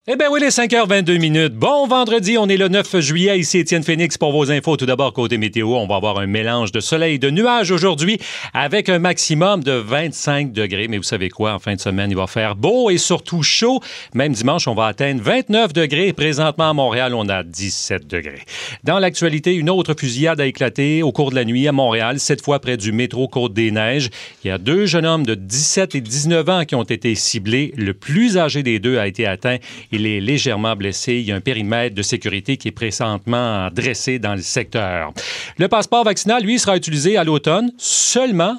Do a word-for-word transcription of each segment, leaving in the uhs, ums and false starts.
Eh bien oui, les cinq heures vingt-deux minutes. Bon vendredi, on est le neuf juillet. Ici Étienne Phoenix pour vos infos. Tout d'abord, côté météo, on va avoir un mélange de soleil et de nuages aujourd'hui avec un maximum de vingt-cinq degrés. Mais vous savez quoi? En fin de semaine, il va faire beau et surtout chaud. Même dimanche, on va atteindre vingt-neuf degrés. Présentement, à Montréal, on a dix-sept degrés. Dans l'actualité, une autre fusillade a éclaté au cours de la nuit à Montréal, cette fois près du métro Côte-des-Neiges. Il y a deux jeunes hommes de dix-sept et dix-neuf ans qui ont été ciblés. Le plus âgé des deux a été atteint. Il est légèrement blessé. Il y a un périmètre de sécurité qui est présentement dressé dans le secteur. Le passeport vaccinal, lui, sera utilisé à l'automne seulement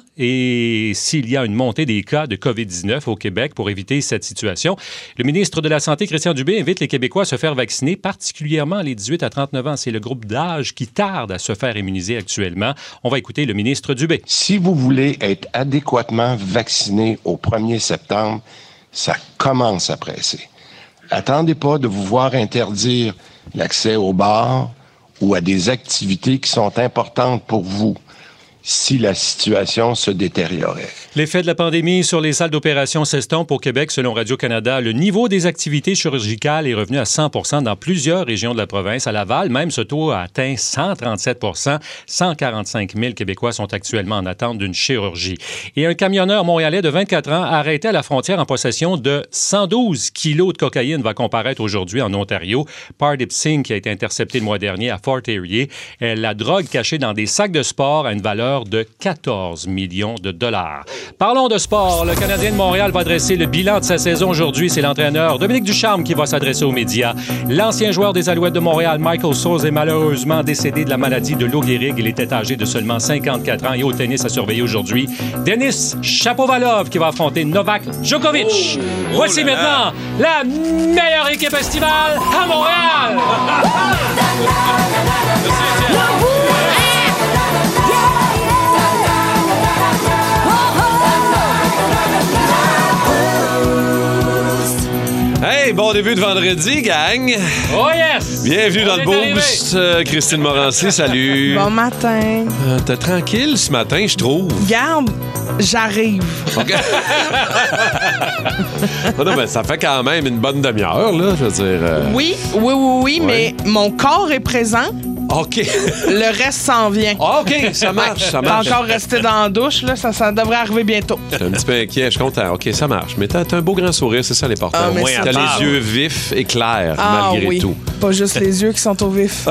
et s'il y a une montée des cas de covid dix-neuf au Québec pour éviter cette situation. Le ministre de la Santé, Christian Dubé, invite les Québécois à se faire vacciner, particulièrement les dix-huit à trente-neuf ans. C'est le groupe d'âge qui tarde à se faire immuniser actuellement. On va écouter le ministre Dubé. Si vous voulez être adéquatement vacciné au premier septembre, ça commence à presser. Attendez pas de vous voir interdire l'accès aux bars ou à des activités qui sont importantes pour vous si la situation se détériorait. L'effet de la pandémie sur les salles d'opération s'estompe au Québec. Selon Radio-Canada, le niveau des activités chirurgicales est revenu à cent pour cent dans plusieurs régions de la province. À Laval, même, ce taux a atteint cent trente-sept pour cent. cent quarante-cinq mille Québécois sont actuellement en attente d'une chirurgie. Et un camionneur montréalais de vingt-quatre ans arrêté à la frontière en possession de cent douze kilos de cocaïne va comparaître aujourd'hui en Ontario. Pardip Singh, qui a été intercepté le mois dernier à Fort Erie. La drogue cachée dans des sacs de sport à une valeur de quatorze millions de dollars. Parlons de sport. Le Canadien de Montréal va dresser le bilan de sa saison aujourd'hui. C'est l'entraîneur Dominique Ducharme qui va s'adresser aux médias. L'ancien joueur des Alouettes de Montréal, Michael Sauce, est malheureusement décédé de la maladie de Lou Gehrig. Il était âgé de seulement cinquante-quatre ans et au tennis à surveiller aujourd'hui. Denis Shapovalov qui va affronter Novak Djokovic. Oh, Voici oh là maintenant là. la meilleure équipe estivale à Montréal. Hey, bon début de vendredi, gang! Oh yes! Bienvenue On dans le Boost. Euh, Christine Morancy, salut! Bon matin! Euh, t'es tranquille ce matin, je trouve. Garde, j'arrive. Okay. non, non, mais ça fait quand même une bonne demi-heure, là, je veux dire. Euh... Oui, oui, oui, oui, ouais. Mais mon corps est présent. OK. Le reste s'en vient. Ah, OK, ça marche, ça marche. T'es encore resté dans la douche, là, ça, ça devrait arriver bientôt. J'étais un petit peu inquiet, je suis content. OK, ça marche. Mais t'as, t'as un beau grand sourire, c'est ça l'important. Ah, Au moins, t'as ça. les yeux vifs et clairs, ah, malgré oui. tout. Pas juste les yeux qui sont au vif.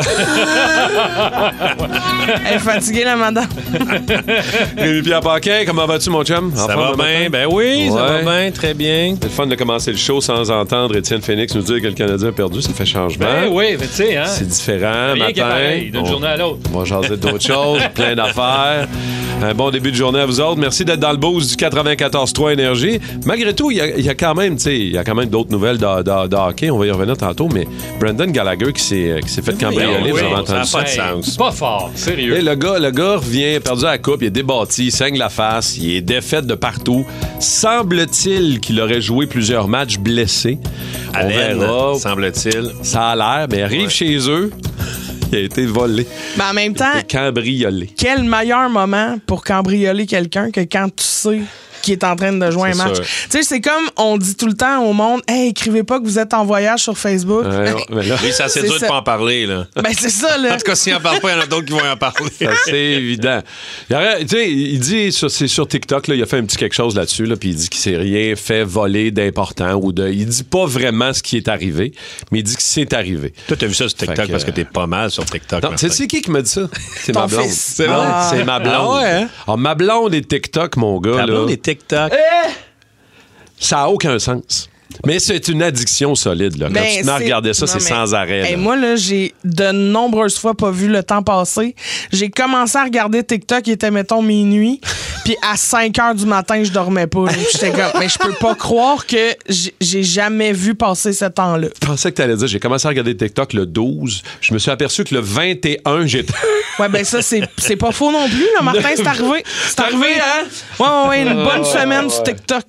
Elle est fatiguée, la madame. Rémi-Pierre Paquin, comment vas-tu, mon chum? Ça va bien, ben oui, ouais. ça va bien, très bien. C'est le fun de commencer le show sans entendre Étienne Phoenix nous dire que le Canadien a perdu, ça fait changement. Ben oui, mais tu sais, hein. C'est différent, rien matin. Pareil, d'une on, journée à l'autre. On va jaser d'autres choses, plein d'affaires. Un bon début de journée à vous autres. Merci d'être dans le boost du quatre-vingt-quatorze trois Énergie. Malgré tout, il y a, il y a quand même, tu sais, il y a quand même d'autres nouvelles de, de, de hockey. On va y revenir tantôt, mais Brendan Gallagher qui s'est, qui s'est fait cambrioler, oui, vous avez oui, entendu ça? ça? Pas de sens. Pas fort, sérieux. Et le gars, le gars revient, perdu à la coupe, il est débattu, il saigne la face, il est défait de partout. Semble-t-il qu'il aurait joué plusieurs matchs blessés. À On l'aine, verra. semble-t-il. Ça a l'air, mais il arrive ouais. chez eux. Il a été volé. Mais en même temps, il a été cambriolé. Quel meilleur moment pour cambrioler quelqu'un que quand tu sais qui est en train de jouer c'est un match. Tu sais, c'est comme on dit tout le temps au monde, hey, écrivez pas que vous êtes en voyage sur Facebook. Euh, mais là, oui, ça c'est dur de pas en parler, là. Ben, c'est ça, là. En tout cas, s'il en parle pas, il y en a d'autres qui vont en parler. C'est assez évident. Tu sais, il dit, sur, c'est sur TikTok, là, il a fait un petit quelque chose là-dessus, là, puis il dit qu'il s'est rien fait voler d'important ou de. Il dit pas vraiment ce qui est arrivé, mais il dit que c'est arrivé. Toi, t'as vu ça sur TikTok que, parce que t'es pas mal sur TikTok. Non, c'est qui qui m'a dit ça? C'est Ton ma blonde. Fils. C'est, ah. c'est ma blonde. Ah ouais, hein? Alors, ma blonde est TikTok, mon gars. Ta là. blonde est TikTok. Eh! Ça n'a aucun sens. Mais c'est une addiction solide. Là. Quand ben, tu te mets à regarder ça, non, c'est mais... sans arrêt. Hey, moi, là, j'ai de nombreuses fois pas vu le temps passer. J'ai commencé à regarder TikTok, il était, mettons, minuit. Puis à cinq heures du matin, je dormais pas. J'étais comme, mais je peux pas croire que j'ai jamais vu passer ce temps-là. Je pensais que tu allais dire, j'ai commencé à regarder TikTok le douze. Je me suis aperçu que le vingt et un, j'étais... Ouais, ben ça, c'est, c'est pas faux non plus, là, Martin, c'est arrivé. C'est arrivé, hein? Ouais, ouais, ouais, une bonne oh, semaine ouais. sur TikTok.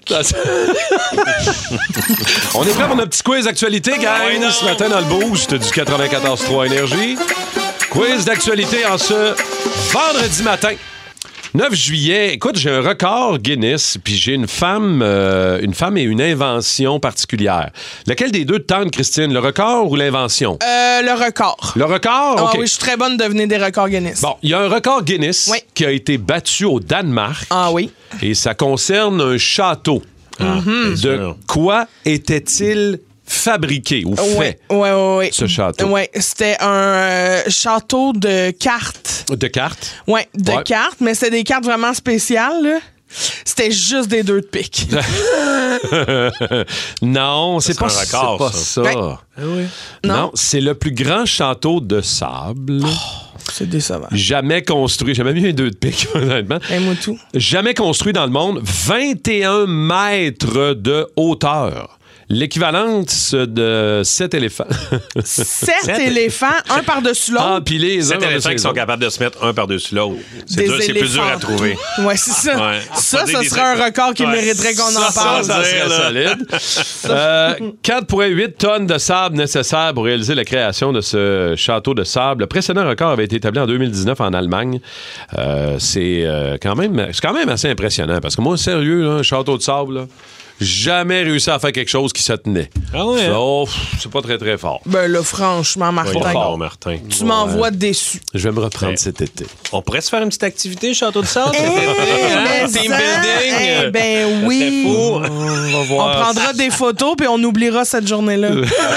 On est prêt pour notre petit quiz d'actualité, gang. Oh, ce matin dans le boost du quatre-vingt-quatorze trois Énergie. Quiz d'actualité en ce vendredi matin. neuf juillet, écoute, j'ai un record Guinness, puis j'ai une femme, euh, une femme et une invention particulière. Laquelle des deux te tente, Christine, le record ou l'invention? Euh, le record. Le record? Ah OK. oui, je suis très bonne de devenir des records Guinness. Bon, il y a un record Guinness Oui. qui a été battu au Danemark. Ah oui. Et ça concerne un château. Mm-hmm. De sûr. quoi était-il fabriqué ou fait, Oui, oui, oui. ce château? Oui, c'était un euh, château de cartes. De cartes? Oui, de Ouais. cartes, mais c'était des cartes vraiment spéciales, là. C'était juste des deux de pique. Non, c'est serait pas, un record, c'est pas ça. ça. Ben, non, Non. c'est le plus grand château de sable C'est décevant. jamais construit. J'ai jamais vu un deux de pique, honnêtement. Et moi tout. Jamais construit dans le monde. vingt et un mètres de hauteur. L'équivalent de sept éléphants. Sept Sept. éléphants, un par-dessus l'autre. Empilés les uns Sept par-dessus éléphants les qui sont autres. capables de se mettre un par-dessus l'autre. C'est Des dur- c'est plus dur à éléphants. trouver. Ouais, c'est ça. Ouais. Ça, Faut dire ça des serait un trucs- record qui Ouais. mériterait qu'on Ça, en parle. Ça serait là. solide. Euh, quatre virgule huit tonnes de sable nécessaires pour réaliser la création de ce château de sable. Le précédent record avait été établi en deux mille dix-neuf en Allemagne. Euh, c'est, euh, quand même, c'est quand même assez impressionnant parce que moi, sérieux, là, un château de sable, là, jamais réussi à faire quelque chose qui se tenait. Ah ouais, hein? Oh, pff, c'est pas très, très fort. Ben là, franchement, Martin, Pas fort, Martin. tu m'envoies déçu. Je vais me reprendre Ouais. cet été. On pourrait se faire une petite activité, Château de Sable? cet Eh, été, hein? mais Team ça, building! eh ben Ça oui. serait fou. On va On voir. prendra des photos puis on oubliera cette journée-là.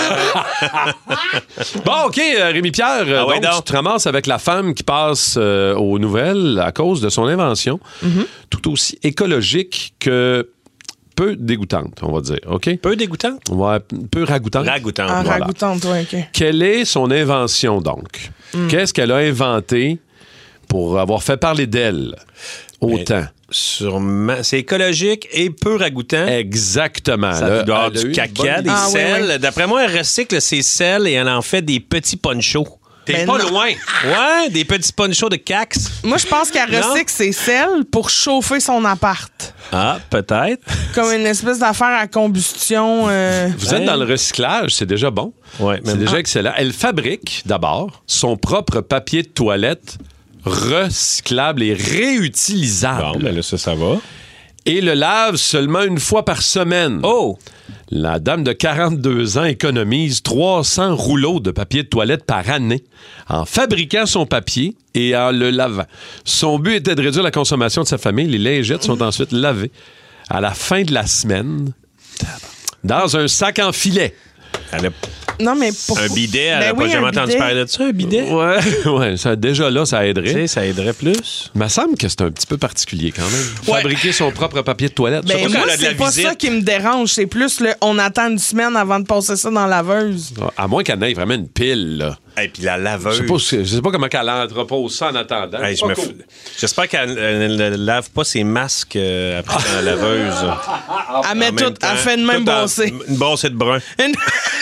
Bon, OK, euh, Rémi-Pierre, euh, Ah ouais, donc, donc. tu te ramasses avec la femme qui passe euh, aux nouvelles à cause de son invention, Mm-hmm. tout aussi écologique que peu dégoûtante, on va dire, OK? Peu dégoûtant? Ouais, peu ragoûtante. Ragoûtant. En Voilà. ragoûtante, ouais, OK. Quelle est son invention, donc? Mm. Qu'est-ce qu'elle a inventé pour avoir fait parler d'elle autant? Sûrement. C'est écologique et peu ragoûtant. Exactement. Ça Là, doit avoir elle a eu du une caca, bonne- des Ah, oui, sels. oui. D'après moi, elle recycle ses sels et elle en fait des petits ponchos. T'es Ben pas non. loin. Ouais, des petits ponchos de cax. Moi, je pense qu'elle Non? recycle ses sels pour chauffer son appart. Ah, peut-être. Comme une espèce d'affaire à combustion. euh, Vous êtes dans le recyclage, c'est déjà bon. Ouais, C'est déjà excellent. Elle fabrique d'abord son propre papier de toilette recyclable et réutilisable. Bon, ben là, ça, ça va. Et le lave seulement une fois par semaine. Oh! La dame de quarante-deux ans économise trois cents rouleaux de papier de toilette par année en fabriquant son papier et en le lavant. Son but était de réduire la consommation de sa famille. Les lingettes sont ensuite lavées à la fin de la semaine dans un sac en filet. Elle a Non, mais pour... un bidet, elle Ben n'a oui, pas jamais un entendu bidet. parler de ça, un bidet? Ouais, ouais, ça, déjà là, ça Tu aiderait. sais, ça aiderait plus. Il me semble que c'est un petit peu particulier quand même. Ouais. Fabriquer son propre papier de toilette. Ben, surtout quand moi, elle a de la c'est pas visite. ça qui me dérange. C'est plus le on attend une semaine avant de passer ça dans la laveuse. quand- à moins qu'elle ait vraiment une pile, là. Et puis la Je laveuse. sais pas, je sais pas comment qu'elle entrepose ça en attendant. Hey, C'est je pas me cool. fous. J'espère qu'elle elle ne lave pas ses masques euh, après dans la laveuse. Elle met En tout, même temps, elle fait une même tout en- brossée. Une brossée de brun. Une-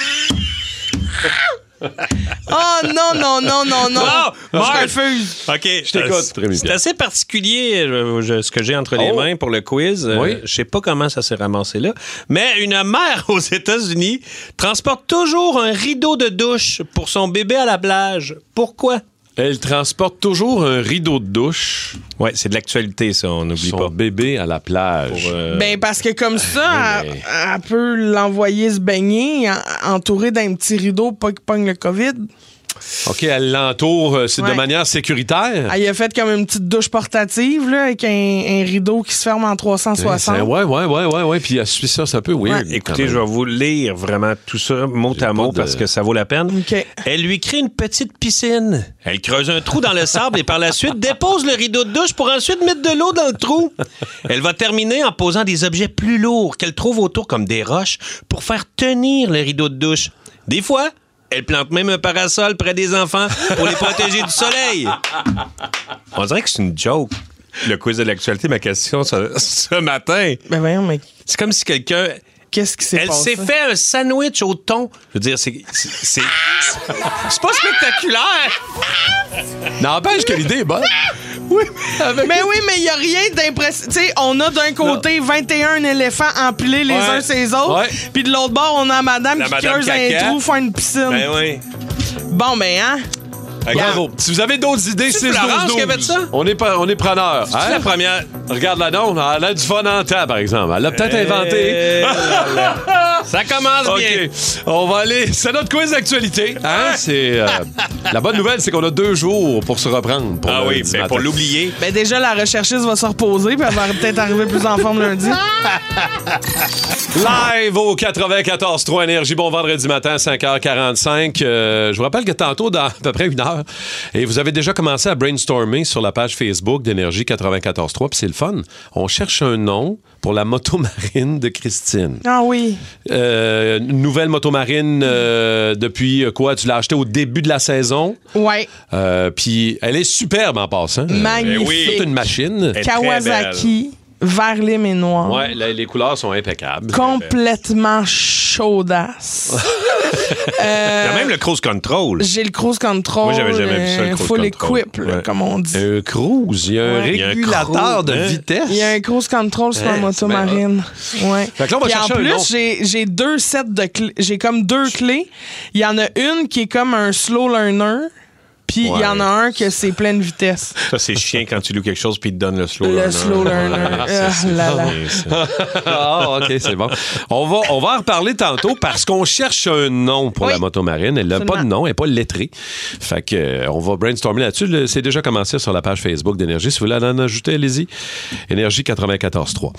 Oh non, non, non, non, non. Non, je Marc. refuse. OK. Je t'écoute, Rémi C'est Pierre. assez particulier euh, je- ce que j'ai entre les Oh. mains pour le quiz. Euh, Oui. Je sais pas comment ça s'est ramassé là. Mais une mère aux États-Unis transporte toujours un rideau de douche pour son bébé à la plage. Pourquoi? Elle transporte toujours un rideau de douche, Ouais, c'est de l'actualité, ça, on n'oublie son pas. bébé à la plage. Pour, euh, Ben, parce que comme ça, Oui, mais- elle, elle peut l'envoyer se baigner en- entouré d'un petit rideau pas qu'il pogne le COVID. OK, elle l'entoure euh, c'est de Ouais. manière sécuritaire. Elle a fait comme une petite douche portative là, avec un, un rideau qui se ferme en trois cent soixante. C'est- Ouais, ouais, ouais, ouais, ouais. Puis elle suit ça, c'est un peu weird. Ouais. Écoutez, quand je même. vais vous lire vraiment tout ça mot J'ai à mot pas de- parce que ça vaut la peine. OK. Elle lui crée une petite piscine. Elle creuse un trou dans le sable et par la suite dépose le rideau de douche pour ensuite mettre de l'eau dans le trou. Elle va terminer en posant des objets plus lourds qu'elle trouve autour comme des roches pour faire tenir le rideau de douche. Des fois, elle plante même un parasol près des enfants pour les protéger du soleil. On dirait que c'est une joke. Le quiz de l'actualité, ma question ce, ce matin. Ben voyons, mais C'est comme si quelqu'un... qu'est-ce qui s'est Elle passé? s'est fait un sandwich au thon. Je veux dire, c'est... C'est, c'est, c'est pas spectaculaire! N'empêche que l'idée est bonne. Oui, mais oui, mais il n'y a rien d'impressionnant. Tu sais, on a d'un côté vingt et un éléphants empilés les Ouais. uns sur les autres. Ouais. Puis de l'autre bord, on a madame La qui madame creuse caca. un trou, faire une piscine. Ben oui. Bon, ben, hein? Bravo. Si vous avez d'autres idées, C'est six Florence douze qui avait douze. ça? On est, pas- on est preneurs. C'est la première. Regarde-la donc. Elle a du fun en temps, par exemple. Elle l'a peut-être inventé. Euh, Ça commence bien. OK. On va aller. C'est notre quiz d'actualité. Hein? C'est, euh, la bonne nouvelle, c'est qu'on a deux jours pour se reprendre. Pour Ah le oui, lundi ben, matin. pour l'oublier. Ben déjà, la recherchiste va se reposer, puis elle va peut-être arriver plus en forme lundi. Live au quatre-vingt-quatorze trois Énergie. Bon vendredi matin, cinq heures quarante-cinq. Euh, je vous rappelle que tantôt, dans à peu près une heure, et vous avez déjà commencé à brainstormer sur la page Facebook d'Énergie quatre-vingt-quatorze trois, puis c'est le fun. On cherche un nom pour la motomarine de Christine. Ah oui. Euh, nouvelle motomarine euh, depuis euh, quoi? Tu l'as acheté au début de la saison. Ouais. Euh, Puis elle est superbe en passant. Magnifique. oui. C'est une machine. Elle est très Kawasaki, vert lime et noir. Ouais, la- les couleurs sont impeccables. Complètement chaudasse. Euh, Il y a même le cruise control. J'ai le cruise control. Moi, j'avais jamais vu ça, le euh, cruise full control. equip, là, Ouais. comme on dit. Un cruise, il y a un Ouais. Il y a un régulateur cruise, de hein? vitesse. Il y a un cruise control sur Hein, la moto c'est bien marine. Ouais. Fait que là, on va Puis chercher en un nom. plus, j'ai, j'ai deux sets de clés. J'ai comme deux clés. Il y en a une qui est comme un slow learner. Puis il Ouais. y en a un que c'est pleine vitesse. Ça, c'est chiant quand tu loues quelque chose puis il te donne le slow Le learner. slow learner. C'est- Ah, c'est- là, là. c'est- c'est- Ah, OK, c'est bon. On va, on va en reparler tantôt parce qu'on cherche un nom pour Oui. la motomarine. Elle n'a pas de Absolument. nom, elle n'est pas lettrée. Fait que, euh, on va brainstormer là-dessus. Le- C'est déjà commencé sur la page Facebook d'Énergie. Si vous voulez en ajouter, allez-y. Énergie quatre-vingt-quatorze trois.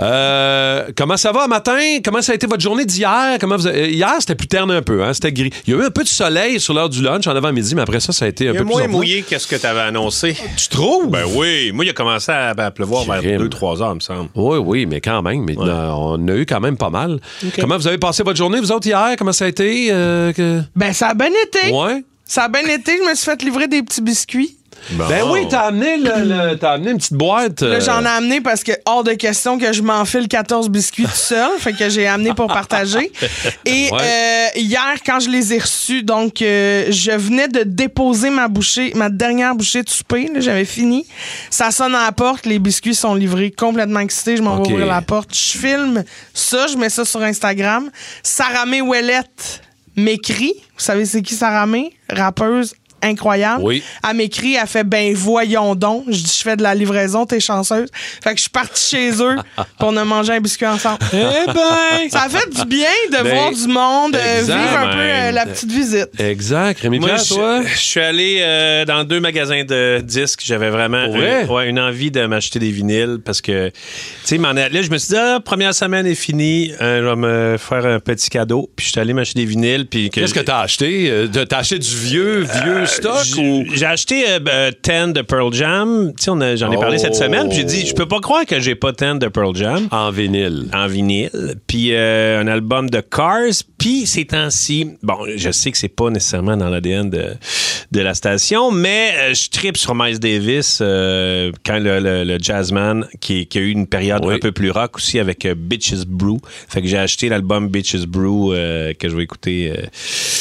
Euh, comment ça va matin? Comment ça a été votre journée d'hier? Comment vous avez- Hier, c'était plus terne un peu. Hein? C'était gris. Il y a eu un peu de soleil sur l'heure du lunch en avant-midi, mais après ça, ça a été un Il y peu a plus moins ordinaire. mouillé qu'est-ce que tu avais annoncé. Tu trouves? Ben oui. Moi, il a commencé à, à pleuvoir vers Crime. deux trois heures, il me semble. Oui, oui, mais quand même. Mais non, on a eu quand même pas mal. Comment vous avez passé votre journée, vous autres, hier? Comment ça a été? Euh, que- Ben, ça a bien été. Ouais. Ça a bien été. Je me suis fait livrer des petits biscuits. Bon. Ben oui, t'as amené, le, le- t'as amené une petite boîte. Là, euh, j'en ai amené parce que hors de question que je m'enfile quatorze biscuits tout seul. Fait que j'ai amené pour partager. Et Ouais. euh, hier, quand je les ai reçus, donc, euh, je venais de déposer ma bouchée, ma dernière bouchée de souper. Là, j'avais fini. Ça sonne à la porte. Les biscuits sont livrés. Complètement excité. Je m'en OK. vais ouvrir la porte. Je filme ça. Je mets ça sur Instagram. Sarah May Ouellette m'écrit. Vous savez c'est qui Sarah May? Rappeuse incroyable. Oui. Elle m'écrit, elle fait ben voyons donc. Je dis je fais de la livraison, t'es chanceuse. Fait que je suis partie chez eux pour on a mangé un biscuit ensemble. Eh ben, ça fait du bien de Ben, voir du monde, euh, exact, vivre un peu même. euh, la petite visite. Exact. Rémi Moi, Pierre, je, toi? je suis allé euh, dans deux magasins de disques. J'avais vraiment Pour vrai? un- ouais, une envie de m'acheter des vinyles parce que, tu sais, m'en est- là, je me suis dit, ah, première semaine est finie, euh, je vais me faire un petit cadeau. Puis je suis allé m'acheter des vinyles. Puis Qu'est-ce que t'as acheté? Euh, T'as acheté du vieux, vieux stock J- ou... J'ai acheté euh, ben, ten de Pearl Jam. Tu sais, on a- j'en ai parlé Oh. cette semaine. Puis j'ai dit, je peux pas croire que j'ai pas ten de Pearl Jam. En vinyle. En vinyle, puis euh, un album de Cars, puis ces temps-ci, bon, je sais que c'est pas nécessairement dans l'A D N de, de la station, mais euh, je tripe sur Miles Davis euh, quand le, le, le jazzman, qui, qui a eu une période Oui. un peu plus rock aussi avec euh, Bitches Brew, fait que j'ai acheté l'album Bitches Brew euh, que je vais écouter... euh,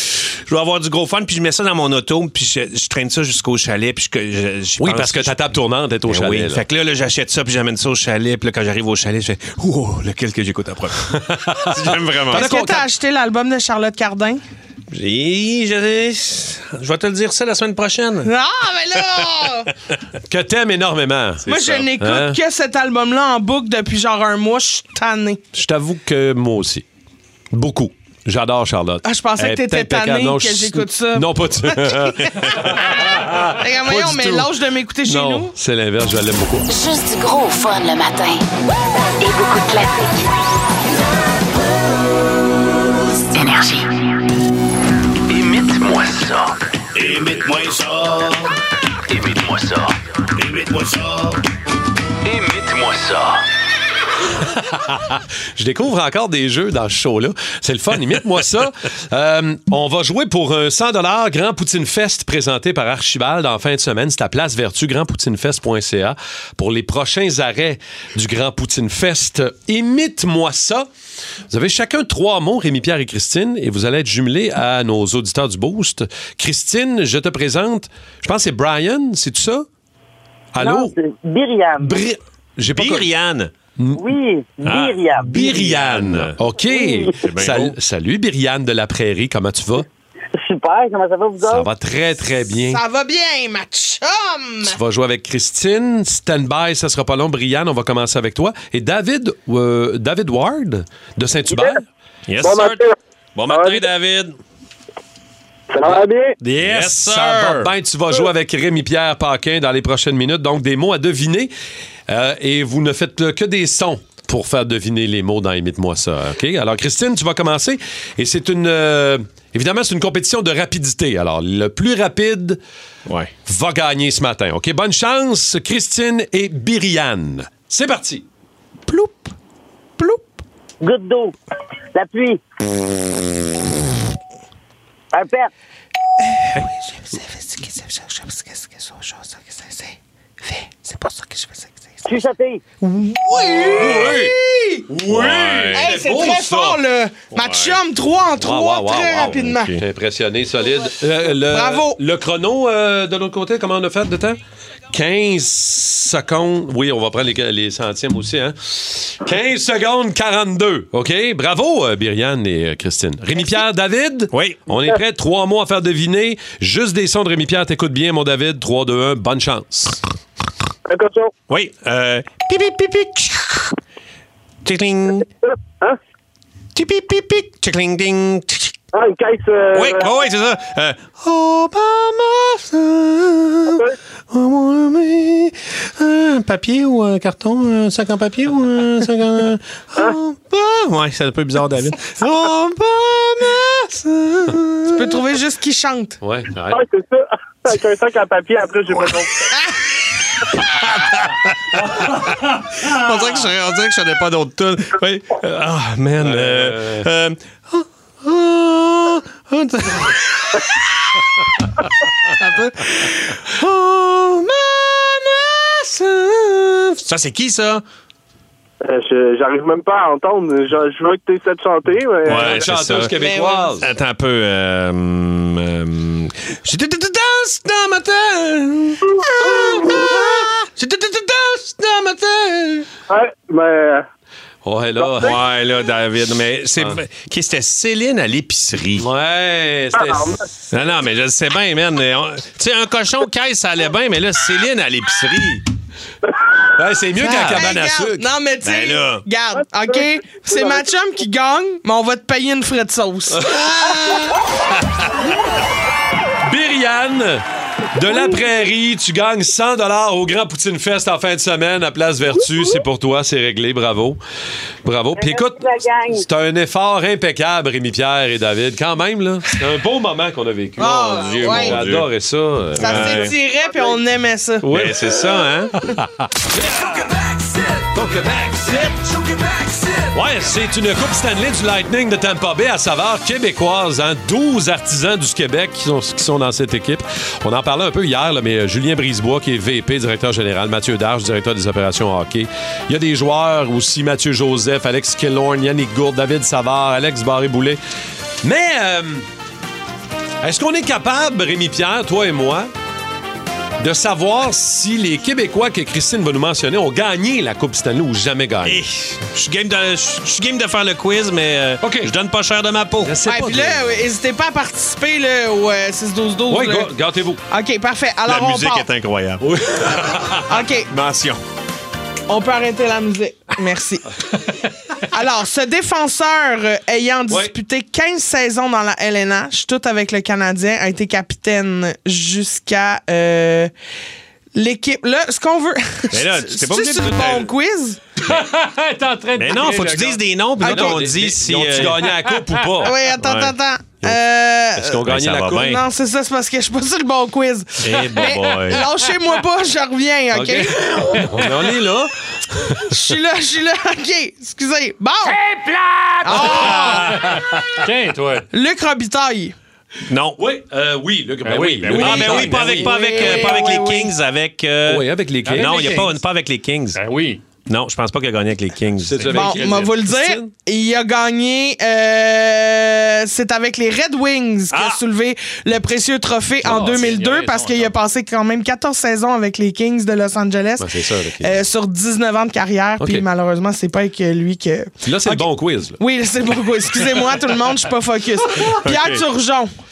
je vais avoir du gros fun, puis je mets ça dans mon auto, puis je, je traîne ça jusqu'au chalet, puis je, je- j'y Oui, pense- parce que ta table tournante est au Ben chalet. oui, là. fait que là, là, j'achète ça, puis j'amène ça au chalet, puis là, quand j'arrive au chalet, je fais « Oh, lequel que j'écoute après? » J'aime vraiment Est-ce ça. que t'as acheté l'album de Charlotte Cardin? Et je, je vais te le dire ça la semaine prochaine. Ah, mais là! Que t'aimes énormément. Moi, ça. je n'écoute Hein? que cet album-là en boucle depuis genre un mois. Je suis tannée. Je t'avoue que moi aussi. Beaucoup. J'adore Charlotte. Ah, je pensais Elle que est t'étais impeccable. tanné Non, que je- j'écoute ça. Non, pas du tout. Regarde, voyons, du mais tout. lâche de m'écouter chez Non, nous. c'est l'inverse. Je l'aime beaucoup. Juste du gros fun le matin. Et beaucoup de classiques. Énergie. Imite-moi ça. Imite-moi ça. Imite-moi ça. Imite-moi ça. Imite-moi ça. Je découvre encore des jeux dans ce show-là. C'est le fun. Imite-moi ça. Euh, on va jouer pour un cent dollars Grand Poutine Fest présenté par Archibald en fin de semaine. C'est à Place Vertu, grand poutine fest point c a pour les prochains arrêts du Grand Poutine Fest. Imite-moi ça. Vous avez chacun trois mots, Rémi Pierre et Christine, et vous allez être jumelés à nos auditeurs du Boost. Christine, je te présente, je pense que c'est Brian, c'est tout ça? Allô? Non, c'est Byriam. Bri- J'ai pas Byrian. Oui, Ah, Byriam. Byrian. OK. bien Sal- beau. Salut, Byrian de la Prairie. Comment tu vas? Super, comment ça va, vous Ça autres? va très, très bien. Ça va bien, ma chum! Tu vas jouer avec Christine. Stand-by, ça sera pas long. Brianne, on va commencer avec toi. Et David, euh, David Ward de Saint-Hubert. Yes, Bon sir. matin. Bon matin, Ouais. David. Ça va bien? Yes, sir. Ça va bien. Tu vas jouer avec Rémi-Pierre Paquin dans les prochaines minutes. Donc, des mots à deviner. Euh, et vous ne faites que des sons pour faire deviner les mots dans Imite-moi ça. OK? Alors, Christine, tu vas commencer. Et c'est une... euh, évidemment, c'est une compétition de rapidité. Alors, le plus rapide Ouais. va gagner ce matin. OK? Bonne chance, Christine et Biriane. C'est parti. Ploup! Ploup! Goutte d'eau. La pluie. Un pet. C'est pas ça que je faisais. Chuchoter. Oui! Oui! Hey, c'est beau, très ça. fort, là! Ma chum, trois en trois, Wow, wow, très wow, rapidement. OK. Impressionné, solide. Euh, le, Bravo. Le chrono euh, de l'autre côté, comment on a fait de temps? quinze secondes. Oui, on va prendre les, les centièmes aussi, hein? quinze secondes quarante-deux. OK? Bravo, euh, Biriane et euh, Christine. Rémi-Pierre, David? Oui. On est prêt. Trois mots à faire deviner. Juste des sons de Rémi-Pierre. T'écoutes bien, mon David. trois, deux, un. Bonne chance. Un cochon. Oui. Euh... Pipi, pipi. Tickling. Hein? Tipi, pipi. Tickling, ding. Ah, une caisse. Euh, Oui, oh, oui, c'est ça. Euh... Oh, maman, un papier ou un carton, un sac en papier ou un sac en... Oh, bah... Ouais, c'est un peu bizarre, David. Oh, maman, Tu peux trouver juste qui chante. Ouais, Ah, c'est ça. Avec un sac en papier, après, j'ai pas compris. On dirait que je, on dirait que je connais pas d'autres tunes. Oui. Euh, Ah, man. Euh... euh... oh, oh, oh, Un peu. Oh, maman, ça, c'est qui, ça? Euh, je- J'arrive même pas à entendre. Je, je veux que tu essaies de chanter. Mais... Ouais, c'est ça. chanteuse québécoise. Attends un peu. Euh, euh, J'ai de danse dans ma tête. J'ai de danse dans ma tête. Ouais, mais... Ouais, là. Ouais, là, David, mais c'est. Qui c'était Céline à l'épicerie? Ouais, c'était. Non, non, mais je le sais bien, man. mais on- Tu sais, un cochon caisse, ça allait bien, mais là, Céline à l'épicerie. Ouais, c'est mieux qu'un Ah. cabane à Hey, regarde. sucre. Non, mais tu sais, Ben là. regarde, OK? C'est ma chum qui gagne, mais on va te payer une frite sauce. Biriane, de la Prairie, tu gagnes cent dollars au Grand Poutine Fest en fin de semaine à Place Vertu. C'est pour toi, c'est réglé. Bravo. Bravo. Puis écoute, la gang. c'est un effort impeccable, Rémi-Pierre et David. Quand même, là, c'est un beau moment qu'on a vécu. Ah, Mon Dieu, ouais. j'ai adoré ça. Euh, Ça Ouais. s'étirait, puis on aimait ça. Oui, Ben, c'est ça, hein? Ouais, c'est une Coupe Stanley du Lightning de Tampa Bay à saveur québécoise. Hein? douze artisans du Québec qui sont, qui sont dans cette équipe. On en parlait un peu hier, là, mais euh, Julien Brisebois, qui est V P, directeur général, Mathieu Darche, directeur des opérations hockey. Il y a des joueurs aussi, Mathieu Joseph, Alex Killorn, Yannick Gourde, David Savard, Alex Barré-Boulet. Mais euh, est-ce qu'on est capable, Rémi-Pierre, toi et moi, de savoir si les Québécois que Christine va nous mentionner ont gagné la Coupe Stanley ou jamais gagné? Hey, je suis game, de- je suis game de faire le quiz, mais euh, OK. je donne pas cher de ma peau. Je sais Ouais, pas, puis toi. là, euh, n'hésitez pas à participer là, au euh, six douze douze. Oui, là. ga- gâtez-vous. OK, parfait. Alors, La on musique part. est incroyable. OK, Mention. on peut arrêter la musique. Merci. Alors, ce défenseur euh, ayant Ouais. disputé quinze saisons dans la L N H, tout avec le Canadien, a été capitaine jusqu'à euh, l'équipe. Là, ce qu'on veut... Mais là, t'es pas obligé C'est de- le bon quiz? T'es en train de Mais non, faut que tu dises des noms, puis Ah, là, on ok. dit si. Ont-tu euh, gagné la Coupe ou pas? Oui, attends, Ouais. attends, attends. Euh, Est-ce qu'on a Ben, gagné ça la va Coupe? bien. Non, c'est ça, c'est parce que je suis pas sur le bon quiz. Eh, Mais boy. lâchez-moi pas, je reviens, OK? OK. on on est là. Je suis là, je suis là, OK. Excusez. Bon! Tiens, toi. Luc Robitaille. Non. Oui, euh, oui. Luc, ben Ben oui, oui, ben Luc oui. Ah, ben oui, Robitaille, pas ben avec, oui. pas avec, euh, Oui, pas avec oui, les oui. Kings, avec. euh, Oui, avec les Kings. Non, il les n'y a pas, Kings. pas avec les Kings. Ben oui. Non, je pense pas qu'il a gagné avec les Kings. C'est-tu avec Bon, qui? on va vous le dire. Christine? Il a gagné. euh, c'est avec les Red Wings qu'il a Ah! soulevé le précieux trophée en Oh, deux mille deux Seigneur, parce ils qu'il sont a passé quand même quatorze saisons avec les Kings de Los Angeles. Ben, c'est ça, avec les- euh, sur dix-neuf ans de carrière. OK. Puis malheureusement, c'est pas avec lui que. Là, c'est OK. le bon quiz. Là. Oui, c'est beaucoup. Excusez-moi, tout le monde, je suis pas focus. Pierre Turgeon.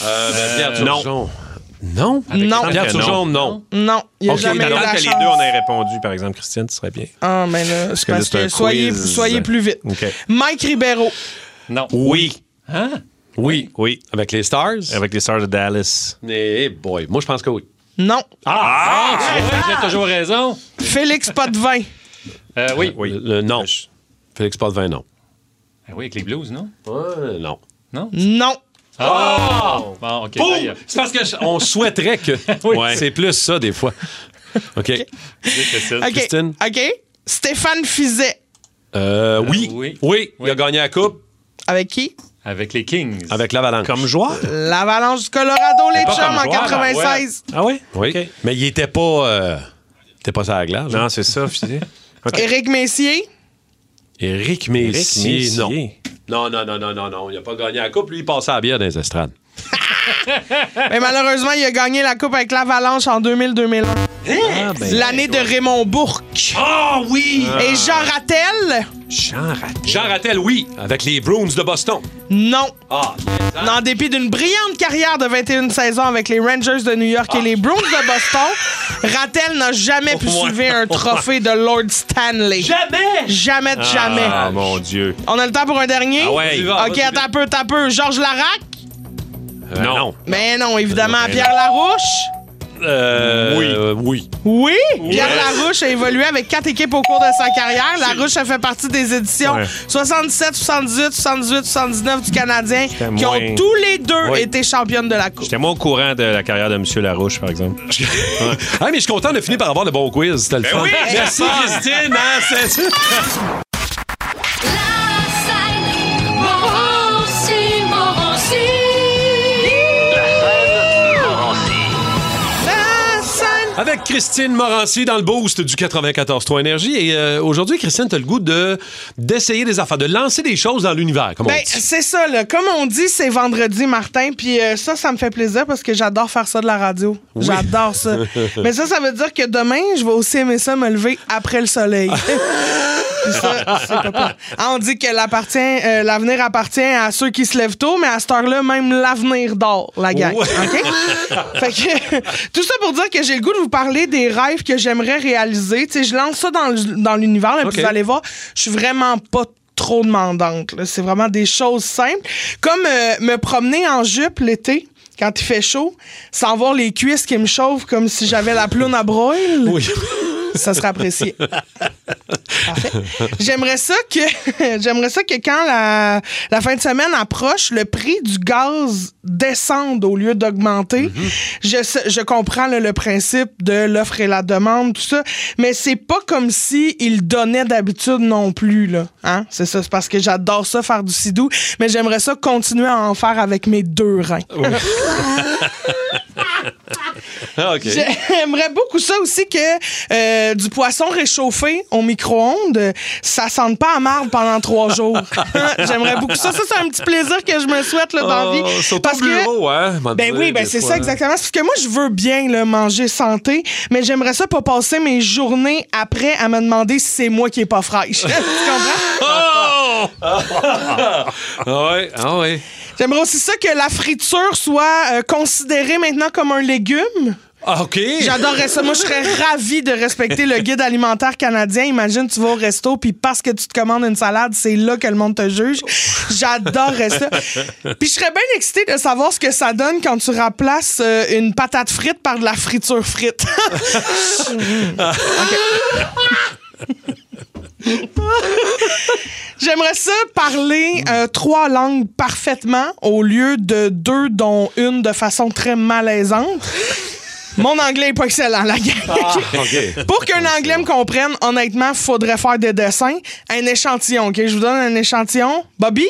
Euh, ben, Pierre non. Turgeon. Non? Non. Pierre que Turgeon, non. Non, il n'y a Ok, jamais eu Attends la que les chance. deux, on ait répondu, par exemple, Christiane, ce serait bien. Ah, mais là, c'est que là, parce c'est que un soyez, quiz. soyez plus vite. OK. Mike Ribeiro. Non. Oui. Hein? Oui. Oui. Avec les Stars? Avec les Stars de Dallas. Eh boy, moi je pense que oui. Non. Ah! Tu vois, j'ai toujours raison. Félix Potvin. Euh, oui. Oui. Le- le- non. Félix Potvin, non. Ah oui, avec les Blues, non? Ouais, non. Non. Ah! Bon, OK. Boum! Aïe. C'est parce qu'on souhaiterait que. Oui. Ouais. C'est plus ça, des fois. OK. Christine. OK. Christine? OK. Stéphane Fizet. Euh, oui. oui. oui. Il Oui. a gagné la coupe Avec qui? Avec les Kings. avec l'Avalanche. Comme joueur? L'Avalanche du Colorado, les pas chums, comme en joueur, quatre-vingt-seize. Ah oui? Oui. OK. Mais il était pas. Euh, il était pas sur la glace. Non, c'est ça, je dis. OK. Éric Messier. Éric Messier, Éric non. Messier. Non, non, non, non, non, non. Il a pas gagné la coupe. Lui, il passait à la bière dans les estrades. Mais malheureusement, il a gagné la Coupe avec l'Avalanche en deux mille deux mille un. Ah, ben, L'année de Raymond Bourque. Ah oui! Et Jean Rattel? Jean Rattel. Jean Rattel, oui, avec les Bruins de Boston. Non. Ah, En dépit d'une brillante carrière de vingt et une saisons avec les Rangers de New York et les Bruins de Boston, Rattel n'a jamais pu Ouais. soulever un trophée de Lord Stanley. jamais! Jamais de jamais. Ah, mon Dieu. On a le temps pour un dernier? Ah ouais. OK, attends un peu, attends un peu. Georges Larac? Euh, non. Mais non, évidemment. Ben Pierre Larouche? Euh, Oui. euh, oui. Oui. Pierre Larouche a évolué avec quatre équipes au cours de sa carrière. Larouche a fait partie des éditions Ouais. soixante-dix-sept, soixante-dix-huit, soixante-dix-huit, soixante-dix-neuf du Canadien qui moins- ont tous les deux Oui. été championnes de la Coupe. J'étais moins au courant de la carrière de M. Larouche, par exemple. Ah, mais je suis content de finir par avoir le bon quiz. C'était le fun. oui, Merci, Christine. Hein, c'est ça. Avec Christine Morancy dans le boost du quatre-vingt-quatorze trois Énergie. Et euh, aujourd'hui, Christine, t'as le goût de d'essayer des affaires, de lancer des choses dans l'univers, comme on Ben, dit. c'est ça, là. Comme on dit, c'est vendredi, Martin. Puis euh, ça, ça me fait plaisir parce que j'adore faire ça de la radio. J'adore ça. Mais ça, ça veut dire que demain, je vais aussi aimer ça me lever après le soleil. Puis ça, c'est pas pire. Ah, on dit que l'appartient, euh, l'avenir appartient à ceux qui se lèvent tôt, mais à cette heure-là, même l'avenir dort, la gang. Ouais. OK? Fait que, tout ça pour dire que j'ai le goût de vous parler des rêves que j'aimerais réaliser. Tu sais, je lance ça dans, le- dans l'univers, là, puis OK. vous allez voir, je suis vraiment pas trop demandante, là. C'est vraiment des choses simples. Comme euh, me promener en jupe l'été, quand il fait chaud, sans voir les cuisses qui me chauffent comme si j'avais la ploune à broil. Oui. Ça serait apprécié. Parfait. J'aimerais ça que j'aimerais ça que quand la, la fin de semaine approche, le prix du gaz descende au lieu d'augmenter. je, sais- je comprends là, le principe de l'offre et la demande, tout ça, mais c'est pas comme si il donnait d'habitude non plus. Là. Hein? C'est ça, c'est parce que j'adore ça, faire du sidou, mais j'aimerais ça continuer à en faire avec mes deux reins. Ah, OK. J'aimerais beaucoup ça aussi que euh, du poisson réchauffé au micro-ondes, euh, ça sente pas à marde pendant trois jours. J'aimerais beaucoup ça. Ça, c'est un petit plaisir que je me souhaite là, dans la vie. Oh, surtout Parce au bureau, que, hein? m'a ben dit, oui, ben des c'est fois. ça exactement. C'est parce que moi, je veux bien là, manger santé, mais j'aimerais ça pas passer mes journées après à me demander si c'est moi qui est pas fraîche. Tu comprends? Oh! Ah ouais, ah ouais. J'aimerais aussi ça que la friture soit euh, considérée maintenant comme un légume. Ah, OK. J'adorerais ça. Moi, je serais ravie de respecter le guide alimentaire canadien. Imagine, tu vas au resto, puis parce que tu te commandes une salade, c'est là que le monde te juge. J'adorerais ça. Puis je serais bien excitée de savoir ce que ça donne quand tu remplaces euh, une patate frite par de la friture frite. J'aimerais ça parler euh, trois langues parfaitement au lieu de deux, dont une de façon très malaisante. Mon anglais est pas excellent, la gang. OK. Pour qu'un anglais me comprenne, honnêtement, faudrait faire des dessins. Un échantillon, OK? Je vous donne un échantillon. Bobby?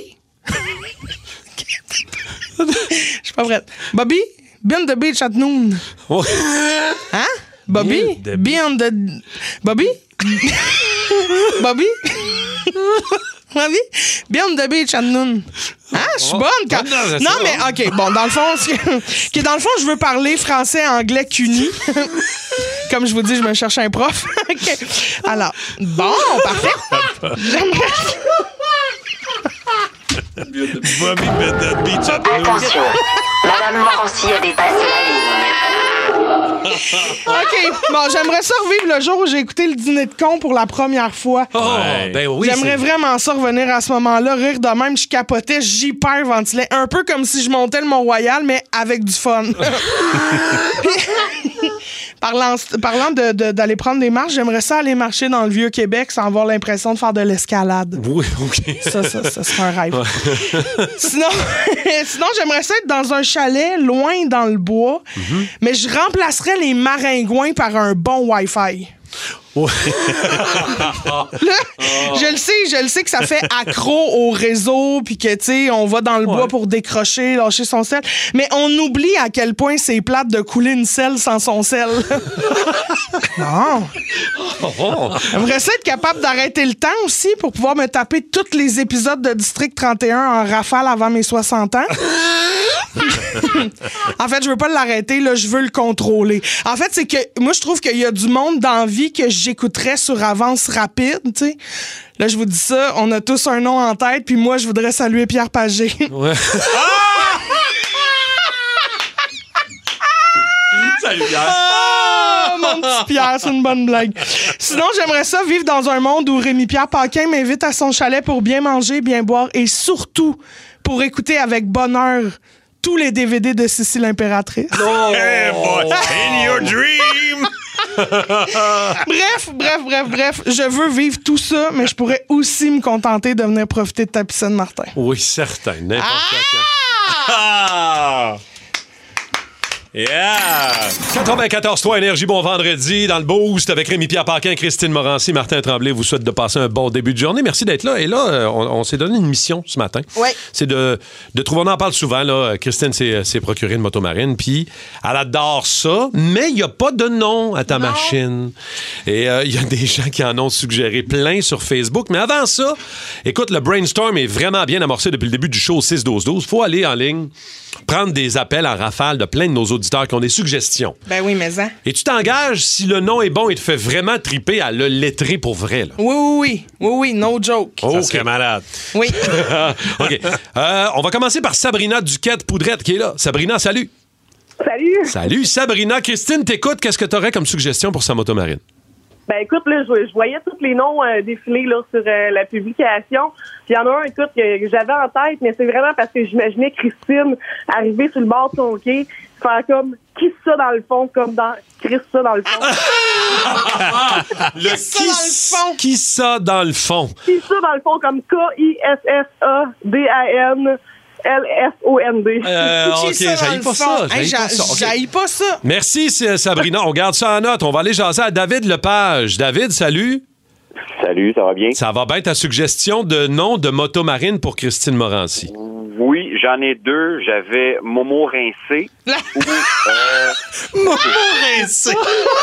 Je suis pas prête. Bobby? Be on the beach at noon. Oh. Hein? Bobby? Be on the Be on the... Bobby? Bobby? Bobby? Be on the beach at noon. Hein? Je suis bonne quand... Non, c'est Non, ça. mais OK. Bon, dans le fond, ce que- que dans le fond, je veux parler français, anglais, cuni. Comme je vous dis, je me cherche un prof. OK. Alors, bon, parfait. J'aimerais... Attention, Madame Christiane Morancy a dépassé la ligne. OK. Bon, j'aimerais ça revivre le jour où j'ai écouté le dîner de con pour la première fois. Oh, ben oui. J'aimerais c'est... vraiment ça revenir à ce moment-là, rire de même, je capotais, j'hyperventilais. Un peu comme si je montais le Mont-Royal, mais avec du fun. Parlant, parlant de, de, d'aller prendre des marches, j'aimerais ça aller marcher dans le Vieux-Québec sans avoir l'impression de faire de l'escalade. Oui, OK. Ça, ça, ça serait un rêve. sinon, sinon, j'aimerais ça être dans un chalet, loin dans le bois, mm-hmm. mais je remplacerais les maringouins par un bon Wi-Fi. Ouais. Là, je le sais, je le sais que ça fait accro au réseau, puis que, tu sais, on va dans le ouais. bois pour décrocher, lâcher son sel, mais on oublie à quel point c'est plate de couler une selle sans son sel. Non. Oh. J'aimerais ça être capable d'arrêter le temps aussi pour pouvoir me taper tous les épisodes de District trente et un en rafale avant mes soixante ans. En fait, je veux pas l'arrêter, là, je veux le contrôler. En fait, c'est que moi, je trouve qu'il y a du monde dans la vie que j'écouterais sur avance rapide, tu sais. Là, je vous dis ça, on a tous un nom en tête, puis moi, je voudrais saluer Pierre Pagé. Ouais. Salut Pierre. Ah, mon petit Pierre, c'est une bonne blague. Sinon, j'aimerais ça vivre dans un monde où Rémi-Pierre Paquin m'invite à son chalet pour bien manger, bien boire et surtout pour écouter avec bonheur tous les D V D de Sissi l'Impératrice. Oh, hey boy, in your dream! bref, bref, bref, bref. Je veux vivre tout ça, mais je pourrais aussi me contenter de venir profiter de ta piscine, Martin. Oui, certain. N'importe ah! quand. Ah! Yeah! quatre-vingt-quatorze trois Énergie, bon vendredi dans le Boost avec Rémi-Pierre Paquin, Christine Morancy, Martin Tremblay vous souhaite de passer un bon début de journée. Merci d'être là. Et là, on, on s'est donné une mission ce matin. Oui. C'est de, de trouver, on en parle souvent, là. Christine s'est, s'est procurée une motomarine, puis elle adore ça, mais il n'y a pas de nom à ta non. machine. Et il euh, y a des gens qui en ont suggéré plein sur Facebook. Mais avant ça, écoute, le brainstorm est vraiment bien amorcé depuis le début du show six douze douze. Faut aller en ligne, prendre des appels en rafale de plein de nos auditeurs qui ont des suggestions. Ben oui, mais hein. Et tu t'engages si le nom est bon et te fait vraiment triper à le lettrer pour vrai, là. Oui, oui, oui. Oui, oui, no joke. Oh, ça serait malade. Oui. OK. Euh, on va commencer par Sabrina Duquette-Poudrette qui est là. Sabrina, salut. Salut. Salut, Sabrina. Christine, t'écoutes. Qu'est-ce que t'aurais comme suggestion pour sa motomarine? Ben écoute, là, je, je voyais tous les noms euh, défiler là, sur euh, la publication. Puis il y en a un, écoute, que, que j'avais en tête, mais c'est vraiment parce que j'imaginais Christine arriver sur le bord de son quai, faire comme qui ça dans le fond, comme dans Chris ça dans le fond. le qui ça dans le fond. Qui ça dans le fond. Qui ça dans le fond, comme K I S S A D A N L S O N D. Euh, OK, j'haïs pas ça. J'haïs hey, pas ça. Okay. J'haïs pas ça. Merci, Sabrina. On garde ça en note. On va aller jaser à David Lepage. David, salut. Salut, ça va bien? Ça va bien, ta suggestion de nom de motomarine pour Christine Morancy? Oui, j'en ai deux. J'avais Momo Rincé. ou, euh... Momo Rincé.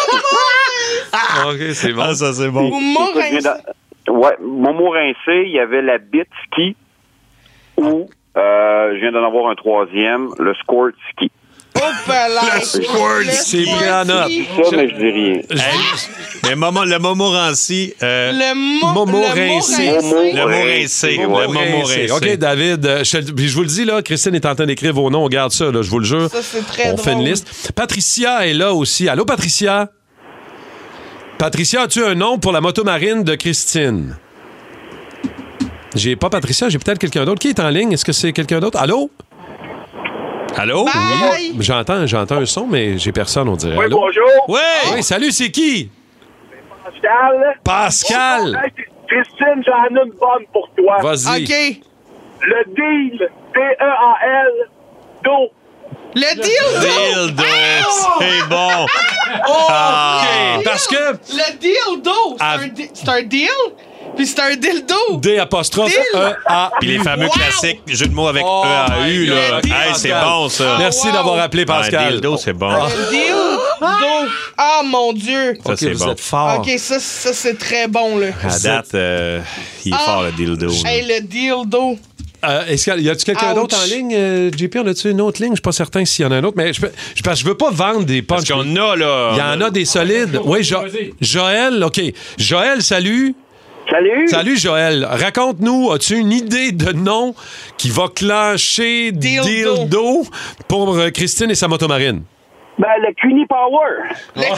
OK, c'est bon. Ah, ça, c'est bon. Momo Rincé. Ouais, Momo Rincé, il y avait la Bit Ski ou... Euh, je viens d'en avoir un troisième, le Squirt Ski. Oh, le Squirt C'est pris en note. Ça, mais je dis rien. Hey, mais Momo, le Momorancy. Euh, le mo- Momo Rincé. Le Momo Rincé. Le Momo Rincé. OK, David, je, je vous le dis, là, Christine est en train d'écrire vos noms. On garde ça, là, je vous le jure. Ça, c'est très On drôle. fait une liste. Patricia est là aussi. Allô, Patricia? Patricia, as-tu un nom pour la motomarine de Christine? J'ai pas Patricia, j'ai peut-être quelqu'un d'autre qui est en ligne. Est-ce que c'est quelqu'un d'autre? Allô? Allô? Bye. Oui. J'entends, j'entends un son, mais j'ai personne, on dirait. Oui, Allô? bonjour. Oui. Oui, salut, c'est qui? Pascal. Pascal. Hey, Christine, j'en ai une bonne pour toi. Vas-y. OK. Le deal. D E A L. Do. Le dildo! Dildo, c'est bon. Oh, Ah. OK. Parce que... Le dildo, c'est, Ah. un, di- c'est un deal, puis c'est un dildo. D apostrophe Deal. E A Puis les fameux Wow. classiques, jeu de mots avec Oh E A U, my là. God. Hey, c'est Pascal. bon, ça. Merci wow. d'avoir appelé, Pascal. Un dildo, c'est bon. Le dildo. Ah, mon Dieu. Ça, OK, c'est vous bon. êtes fort. OK, ça, ça c'est très bon, là. À date, euh, il est Ah. fort, le dildo. là. Hey, le dildo. Euh, est-ce qu'il y a-tu quelqu'un Ouch. d'autre en ligne, euh, J P? On a-tu une autre ligne? Je suis pas certain s'il y en a un autre, mais je, peux- je, parce que je veux pas vendre des punchs. Parce qu'on a, là. Il y en a des solides. Oui, jo- Joël, OK. Joël, salut. Salut! Salut, Joël. Raconte-nous, as-tu une idée de nom qui va clencher Dildo, Dildo pour euh, Christine et sa motomarine? Ben, le Cuny Power.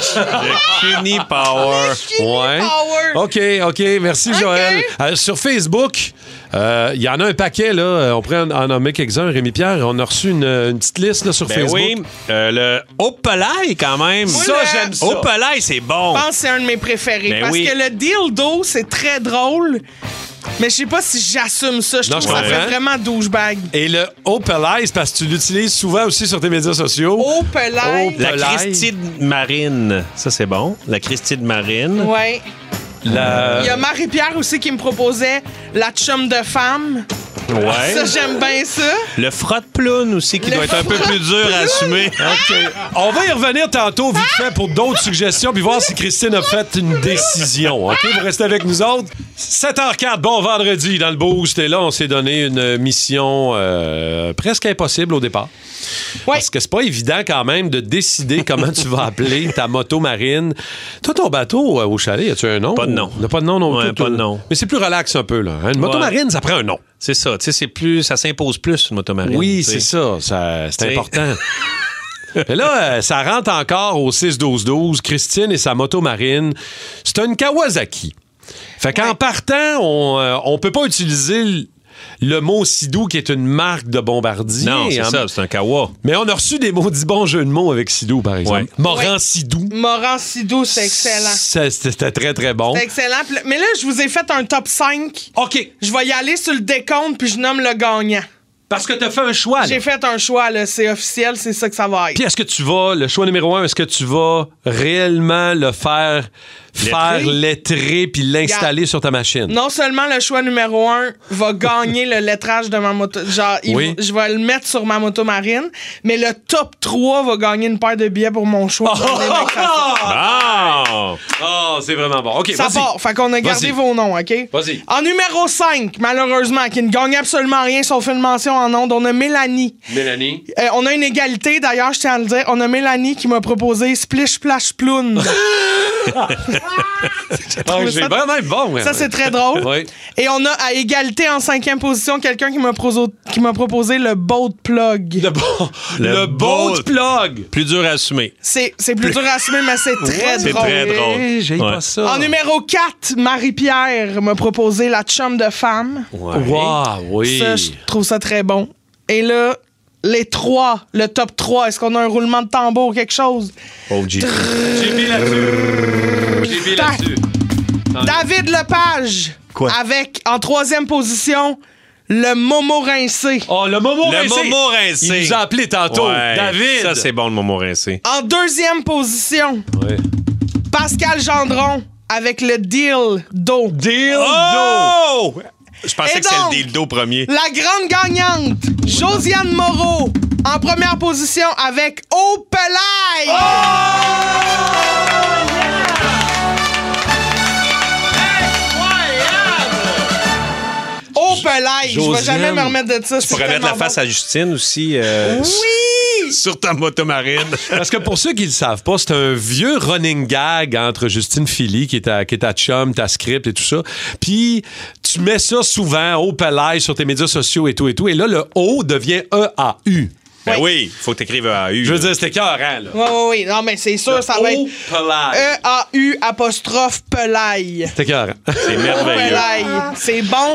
Le Cuny Power. Ouais. Power. OK, OK. Merci, OK. Joël. Euh, sur Facebook, euh, il y en a un paquet, là. On pourrait en, en nommer quelques-uns. Rémi-Pierre, on a reçu une, une petite liste là, sur Ben Facebook. oui, euh, le Opelay, quand même. Ça, j'aime ça. Opelay, c'est bon. Je pense que c'est un de mes préférés. Ben parce oui. que le dildo, c'est très drôle. Mais je sais pas si j'assume ça. Je Non, trouve je que ça comprends. fait vraiment douchebag. Et le Opelay, c'est parce que tu l'utilises souvent aussi sur tes médias sociaux. Opelay. La Opelay. Christine Marine. Ça, c'est bon. La Christine Marine. Ouais. La- Il y a Marie-Pierre aussi qui me proposait la chum de femme. Ouais. Ça, j'aime bien ça. Le frotte-ploune aussi, qui Le doit être un peu plus dur à assumer. OK. On va y revenir tantôt, vite fait, pour d'autres suggestions, puis voir si Christine a fait une décision. OK? Vous restez avec nous autres. sept heures quatre, bon vendredi dans le Boost. Et là, on s'est donné une mission euh, presque impossible au départ. Ouais. Parce que c'est pas évident quand même de décider comment tu vas appeler ta moto marine. Toi, ton bateau euh, au chalet, as-tu un nom? Pas de nom. Il n'a pas de nom non Ouais, plus. pas toi. de nom. Mais c'est plus relax un peu, là. hein? Une moto Ouais. marine, ça prend un nom. C'est ça. Tu sais, c'est plus, ça s'impose plus, une motomarine. Oui, tu sais. c'est ça. ça c'est T'sais. important. Mais là, euh, ça rentre encore au six douze douze. Christine et sa moto marine. C'est une Kawasaki. Fait qu'en Ouais. partant, on, euh, on peut pas utiliser l- le mot Sidou, qui est une marque de bombardier. Non, c'est hein. ça, c'est un kawa. Mais on a reçu des maudits bons jeux de mots avec Sidou, par exemple. Ouais. Moran Ouais. Sidou. Moran Sidou, c'est excellent. Ça, C'était très, très bon. C'est excellent. Puis là- Mais là, je vous ai fait un top cinq. OK. Je vais y aller sur le décompte, puis je nomme le gagnant. Parce que t'as fait un choix, là. J'ai fait un choix, là. C'est officiel, c'est ça que ça va être. Puis est-ce que tu vas, le choix numéro un, est-ce que tu vas réellement le faire faire lettrer puis l'installer Regarde. sur ta machine? Non seulement le choix numéro un va gagner le lettrage de ma moto, genre, il Oui. va- je vais le mettre sur ma moto marine, mais le top trois va gagner une paire de billets pour mon choix. Ah! Oh, c'est vraiment bon. OK, Ça vas-y. part. Fait qu'on a gardé Vas-y. vos noms, OK? Vas-y. En numéro cinq, malheureusement, qui ne gagne absolument rien sauf une mention en ondes, on a Mélanie. Mélanie. Euh, on a une égalité, d'ailleurs, je tiens à le dire. On a Mélanie qui m'a proposé Splish Splash Ploune. Ah, j'ai vraiment bon. ouais. Ça, c'est très drôle. Oui. Et on a à égalité en cinquième position quelqu'un qui m'a proso- qui m'a proposé le boat plug. Le, bo- Le le boat boat. plug. Plus dur à assumer. C'est c'est plus dur à assumer, mais c'est très C'est drôle. très drôle. Eh, j'ai Ouais. pas ça. En numéro quatre, Marie-Pierre m'a proposé la chum de femme. Wow, oui. Ça, je trouve ça très bon. Et là, les trois, le top trois, est-ce qu'on a un roulement de tambour ou quelque chose? O G. J'ai mis là-dessus. J'ai mis là-dessus. David Lepage. Quoi? Avec, en troisième position, le Momo rincé. Oh, le Momo Le rincé. Momo rincé. Il nous a appelé tantôt. Ouais, David. Ça, c'est bon, le Momo rincé. En deuxième position, Ouais. Pascal Gendron avec le deal d'eau. Deal Oh! Je pensais Et que c'était donc, le dildo premier. La grande gagnante, Josiane Moreau, en première position avec Opelay. Opelay. Je vais Josiane, jamais me remettre de ça. Tu pourrais mettre la face à Justine aussi. euh, Oui! Sur ta motomarine. Parce que pour ceux qui ne le savent pas, c'est un vieux running gag entre Justine Philly, qui est ta, qui est ta chum, ta script et tout ça. Puis tu mets ça souvent au palais sur tes médias sociaux et tout et tout. Et là, le O devient E A U. Ben oui, faut que t'écrives A U. Je veux dire, c'était écœurant, là. Oui, oui, oui. Non, mais c'est sûr, ça va être Opelay. E A U apostrophe Pelay. C'était écœurant. C'est merveilleux. Pelay. C'est bon.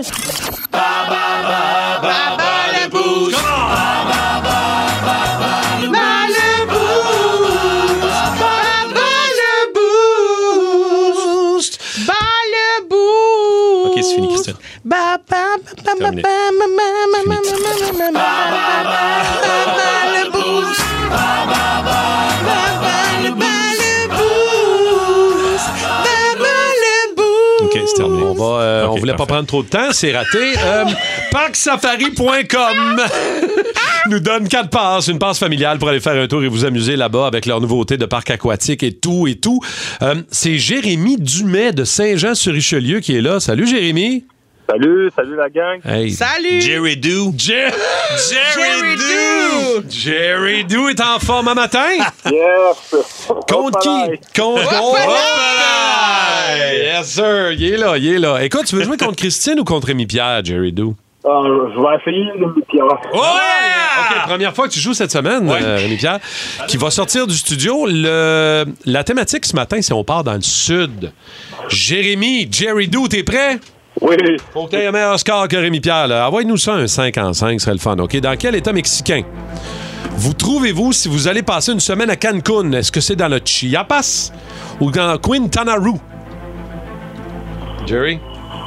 Ok, c'est fini, Christian. Ba, ba, ba, ba, ba, Terminé. ba, ba, ba, ba, ba, ba, ba, ba, le boost. Ba, ba, le ba, le boost. Ba, ba, le boost. Ok, c'est terminé. On va, euh, Ok, on voulait pas parfait. prendre trop de temps, c'est raté. Euh, parc safari point com nous donne quatre passes, une passe familiale pour aller faire un tour et vous amuser là-bas avec leurs nouveautés de parc aquatique et tout et tout. Euh, c'est Jérémy Dumais de Saint-Jean-sur-Richelieu qui est là. Salut Jérémy. Salut, salut la gang. Hey. Salut! Jerry Do. Jer- Jerry Do! Jerry Do est en forme un matin. Yes. Contre qui? Hopalaï. Contre... Hopalaï! Yes, sir. Il est là, il est là. Écoute, tu veux jouer contre Christine ou contre Rémi-Pierre, Jerry Do? Ah, je vais essayer Rémi-Pierre. Oh yeah! OK, première fois que tu joues cette semaine, ouais. euh, Rémi-Pierre, qui va sortir du studio. Le... La thématique ce matin, c'est on part dans le sud. Jérémy, Jerry Do, t'es prêt? Oui. Faut que t'aies un meilleur score que Rémi-Pierre. Là. Envoie-nous ça, un cinq en cinq, ce serait le fun. OK? Dans quel état mexicain vous trouvez-vous si vous allez passer une semaine à Cancun? Est-ce que c'est dans le Chiapas ou dans Quintana Roo? Jerry?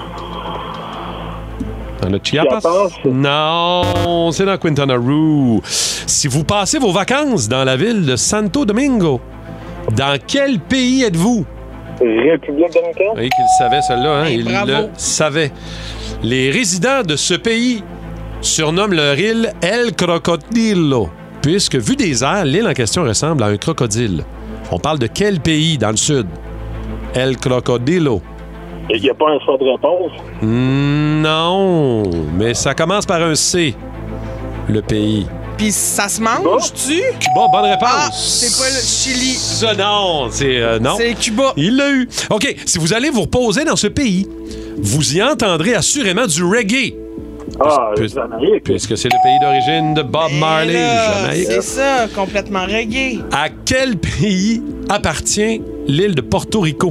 Dans le Chiapas? Chiapas? Non, c'est dans Quintana Roo. Si vous passez vos vacances dans la ville de Santo Domingo, dans quel pays êtes-vous? République dominicaine? Oui, qu'il savait, celle-là. Hein? Hey, Il bravo. le savait. Les résidents de ce pays surnomment leur île El Crocodilo, puisque, vu des airs, l'île en question ressemble à un crocodile. On parle de quel pays dans le sud? El Crocodilo. Il n'y a pas un choix de réponse. Mm, non, mais ça commence par un C, le pays. Puis ça se mange-tu? Cuba, bonne réponse. Ah, c'est pas le Chili. Ça, non, c'est... euh, non. C'est Cuba. Il l'a eu. OK, si vous allez vous reposer dans ce pays, vous y entendrez assurément du reggae. Ah, Puis- Jamaïque. Puisque c'est le pays d'origine de Bob Et Marley, là, Jamaïque. c'est ça, complètement reggae. À quel pays appartient l'île de Porto Rico?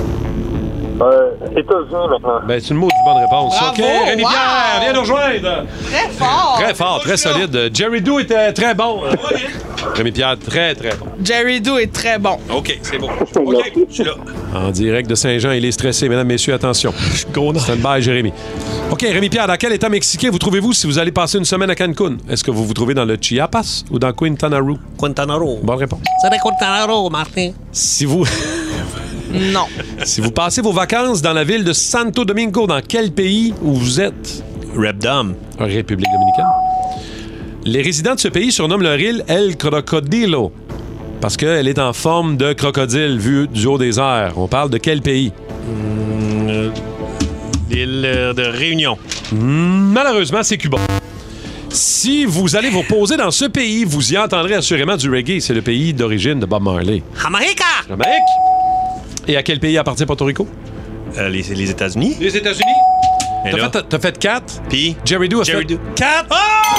Euh, États-Unis maintenant. Ben, c'est une maudite bonne réponse. Bravo, OK, Rémi wow. Pierre, viens nous rejoindre. Très fort. Très fort, très solide. Jerry Do était très bon. Rémi Pierre, très, très bon. Jerry Do est très bon. OK, c'est bon. OK, je suis là. En direct de Saint-Jean, il est stressé. Mesdames, messieurs, attention. Stand by, Jérémy. OK, Rémi Pierre, dans quel état mexicain vous trouvez-vous si vous allez passer une semaine à Cancun? Est-ce que vous vous trouvez dans le Chiapas ou dans Quintana Roo? Quintana Roo. Bonne réponse. C'est de Quintana Roo, Martin. Si vous... Non. Si vous passez vos vacances dans la ville de Santo Domingo, dans quel pays où vous êtes? Repdom. République dominicaine. Les résidents de ce pays surnomment leur île El Crocodilo parce qu'elle est en forme de crocodile vue du haut des airs. On parle de quel pays? Hum, euh, L'île euh, de Réunion. Hmm, malheureusement, c'est Cuba. Si vous allez vous reposer dans ce pays, vous y entendrez assurément du reggae. C'est le pays d'origine de Bob Marley. Jamaïque! Jamaïque. Et à quel pays appartient Porto Rico? Euh, les, les États-Unis. Les États-Unis. Et T'as là? fait, t'as fait quatre. Puis? Jerry Do a Jerry fait Do. quatre.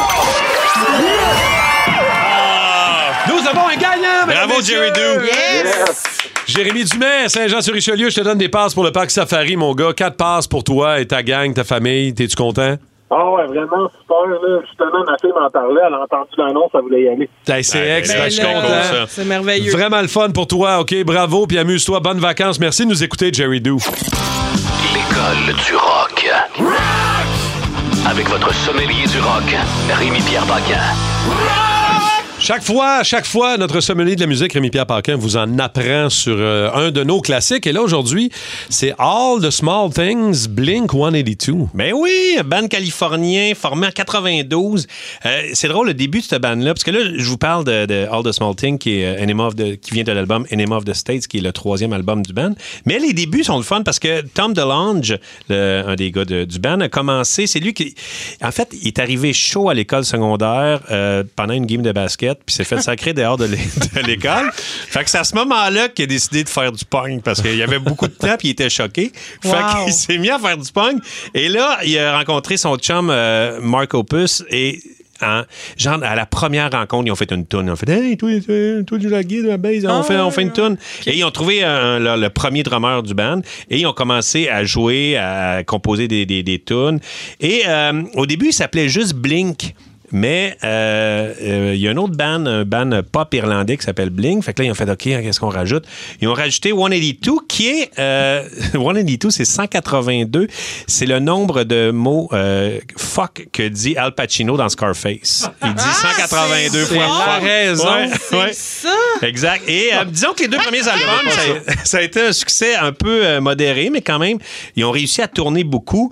Ah! Nous avons un gagnant, mesdames, Bravo, messieurs. Jerry Do. Yes. Jérémy Dumais, Saint-Jean-sur-Richelieu, je te donne des passes pour le parc Safari, mon gars. Quatre passes pour toi et ta gang, ta famille. T'es-tu content? Ah ouais, vraiment super. Là. Justement, ma fille m'en parlait. Elle a entendu l'annonce, elle voulait y aller. Hey, c'est Ben, excellent, Ben je suis là, content. ça. C'est merveilleux. Vraiment le fun pour toi, OK? Bravo, puis amuse-toi. Bonnes vacances. Merci de nous écouter, Jerry Do. L'école du rock. Avec votre sommelier du rock, Rémi-Pierre Paquin. Chaque fois, chaque fois, notre sommelier de la musique, Rémi-Pierre Paquin, vous en apprend sur euh, un de nos classiques. Et là, aujourd'hui, c'est All the Small Things, Blink cent quatre-vingt-deux. Ben oui, band californien formé en quatre-vingt-douze. Euh, c'est drôle le début de cette bande-là, parce que là, je vous parle de, de All the Small Things, qui, est, euh, Enema of the, qui vient de l'album Enema of the States, qui est le troisième album du band. Mais les débuts sont le fun parce que Tom DeLonge, le, un des gars de, du band, a commencé. C'est lui qui... En fait, il est arrivé chaud à l'école secondaire euh, pendant une game de basket, puis s'est fait sacrer dehors de l'é- de l'école. Fait que c'est à ce moment-là qu'il a décidé de faire du punk parce qu'il y avait beaucoup de temps puis il était choqué. Fait Wow. qu'il s'est mis à faire du punk. Et là, il a rencontré son chum euh, Mark Opus et hein, genre à la première rencontre, ils ont fait une toune. Ils ont fait hey, toi, toi, toi tu la guide de la base, on, Ah, fait, on fait une ouais, toune. Et ils ont trouvé un- le, le premier drummer du band et ils ont commencé à jouer, à composer des, des, des tunes. Et euh, au début, il s'appelait juste Blink. Mais il euh, euh, y a un autre band, un band pop irlandais qui s'appelle Blink. Fait que là, ils ont fait OK, qu'est-ce qu'on rajoute? Ils ont rajouté cent quatre-vingt-deux, qui est. Euh, cent quatre-vingt-deux, c'est cent quatre-vingt-deux. C'est le nombre de mots euh, fuck que dit Al Pacino dans Scarface. Il dit cent quatre-vingt-deux c'est fois ça. fuck. raison. Ouais, C'est ouais. ça. Exact. Et euh, disons que les deux premiers albums, ça, ça a été un succès un peu euh, modéré, mais quand même, ils ont réussi à tourner beaucoup.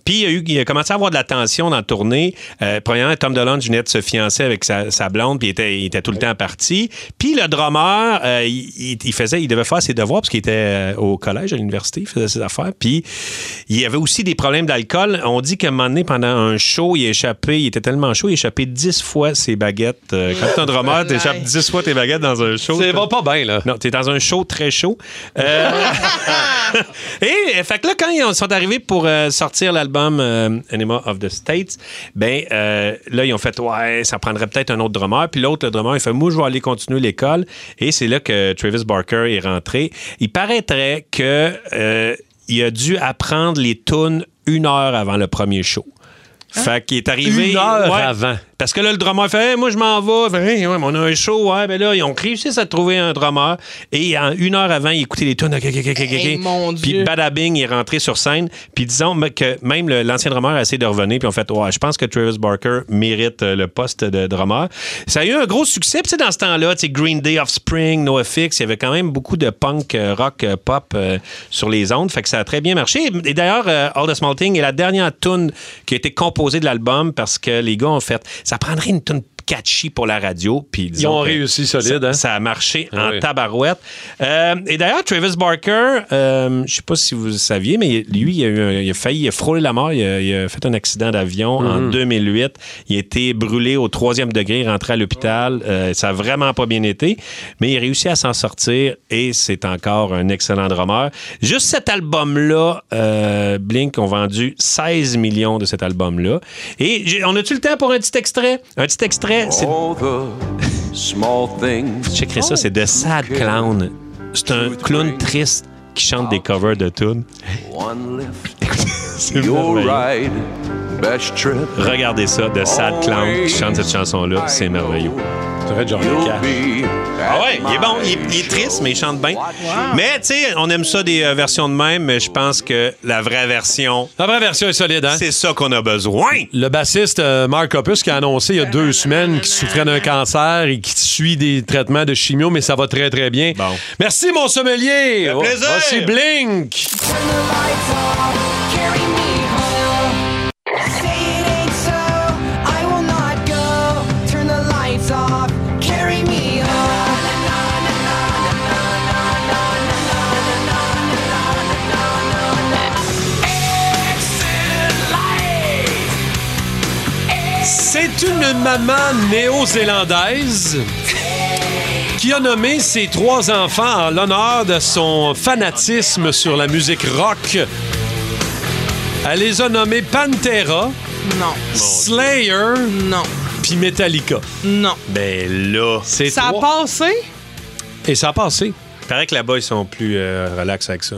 Puis il y a eu, il a commencé à avoir de la tension dans la tournée. Euh, premièrement, Tom DeLonge venait de se fiancer avec sa, sa blonde, puis il était, il était tout le temps parti. Puis le drummer, euh, il, il faisait, il devait faire ses devoirs parce qu'il était au collège, à l'université, il faisait ses affaires. Puis il y avait aussi des problèmes d'alcool. On dit qu'à un moment donné, pendant un show, il a échappé, il était tellement chaud, il a échappé dix fois ses baguettes. Euh, quand t'es un drummer, t'échappes dix fois tes baguettes dans un show. Ça va pas bien, là. Non, t'es dans un show très chaud. Euh... Et fait que là, quand ils sont arrivés pour euh, sortir l'album euh, Enema of the States, ben euh, là, ils ont fait, ouais, ça prendrait peut-être un autre drummer. Puis l'autre, le drummer, il fait, moi, je vais aller continuer l'école. Et c'est là que Travis Barker est rentré. Il paraîtrait que euh, il a dû apprendre les tunes une heure avant le premier show. Hein? Fait qu'il est arrivé... Une heure ouais, avant. Parce que là, le drummer fait hey, « Moi, je m'en vais. » Fait, hey, ouais, mais on a un show. Ouais, ben là, ils ont réussi à trouver un drummer. Et en une heure avant, il écoutait les tunes. Hey, mon puis Dieu. badabing, il est rentré sur scène. Puis disons que même le, l'ancien drummer a essayé de revenir. Puis on fait ouais, je pense que Travis Barker mérite le poste de drummer. Ça a eu un gros succès. Puis dans ce temps-là, Green Day, Offspring, NoFX, il y avait quand même beaucoup de punk, rock, pop euh, sur les ondes. Fait que ça a très bien marché. Et d'ailleurs, euh, All the Small Thing est la dernière tune qui a été composée de l'album parce que les gars ont fait ça prendrait une tune catchy pour la radio. Puis ils ont réussi solide. Ça, hein? ça a marché ah en oui. tabarouette. Euh, et d'ailleurs, Travis Barker, euh, je sais pas si vous saviez, mais lui, il a, eu un, il a failli il a frôlé la mort. Il a, il a fait un accident d'avion mm-hmm. en deux mille huit. Il a été brûlé au troisième degré, rentré à l'hôpital. Euh, ça a vraiment pas bien été, mais il a réussi à s'en sortir et c'est encore un excellent drummer. Juste cet album-là, euh, Blink ont vendu seize millions de cet album-là. Et on a-tu le temps pour un petit extrait? Un petit extrait. C'est... Checkerez ça, c'est The Sad Clown. C'est un clown triste qui chante des covers de tunes. C'est merveilleux. Regardez ça, The Sad Clown qui chante cette chanson-là. C'est merveilleux. C'est vrai, John Cash. Ah ouais, il est bon, il est, il est triste, mais il chante bien. Wow. Mais, tu sais, on aime ça des euh, versions de même, mais je pense que la vraie version... La vraie version est solide, hein? C'est ça qu'on a besoin. Le bassiste euh, Mark Hoppus qui a annoncé il y a deux semaines qu'il souffrait d'un cancer et qu'il suit des traitements de chimio, mais ça va très, très bien. Bon. Merci, mon sommelier! Un plaisir! Voici Blink! C'est une maman néo-zélandaise qui a nommé ses trois enfants en l'honneur de son fanatisme sur la musique rock. Elle les a nommés Pantera, non. Slayer, non. puis Metallica. Non. Ben là, c'est ça trois... a passé? Et ça a passé. Il paraît que là-bas, ils sont plus euh, relax avec ça.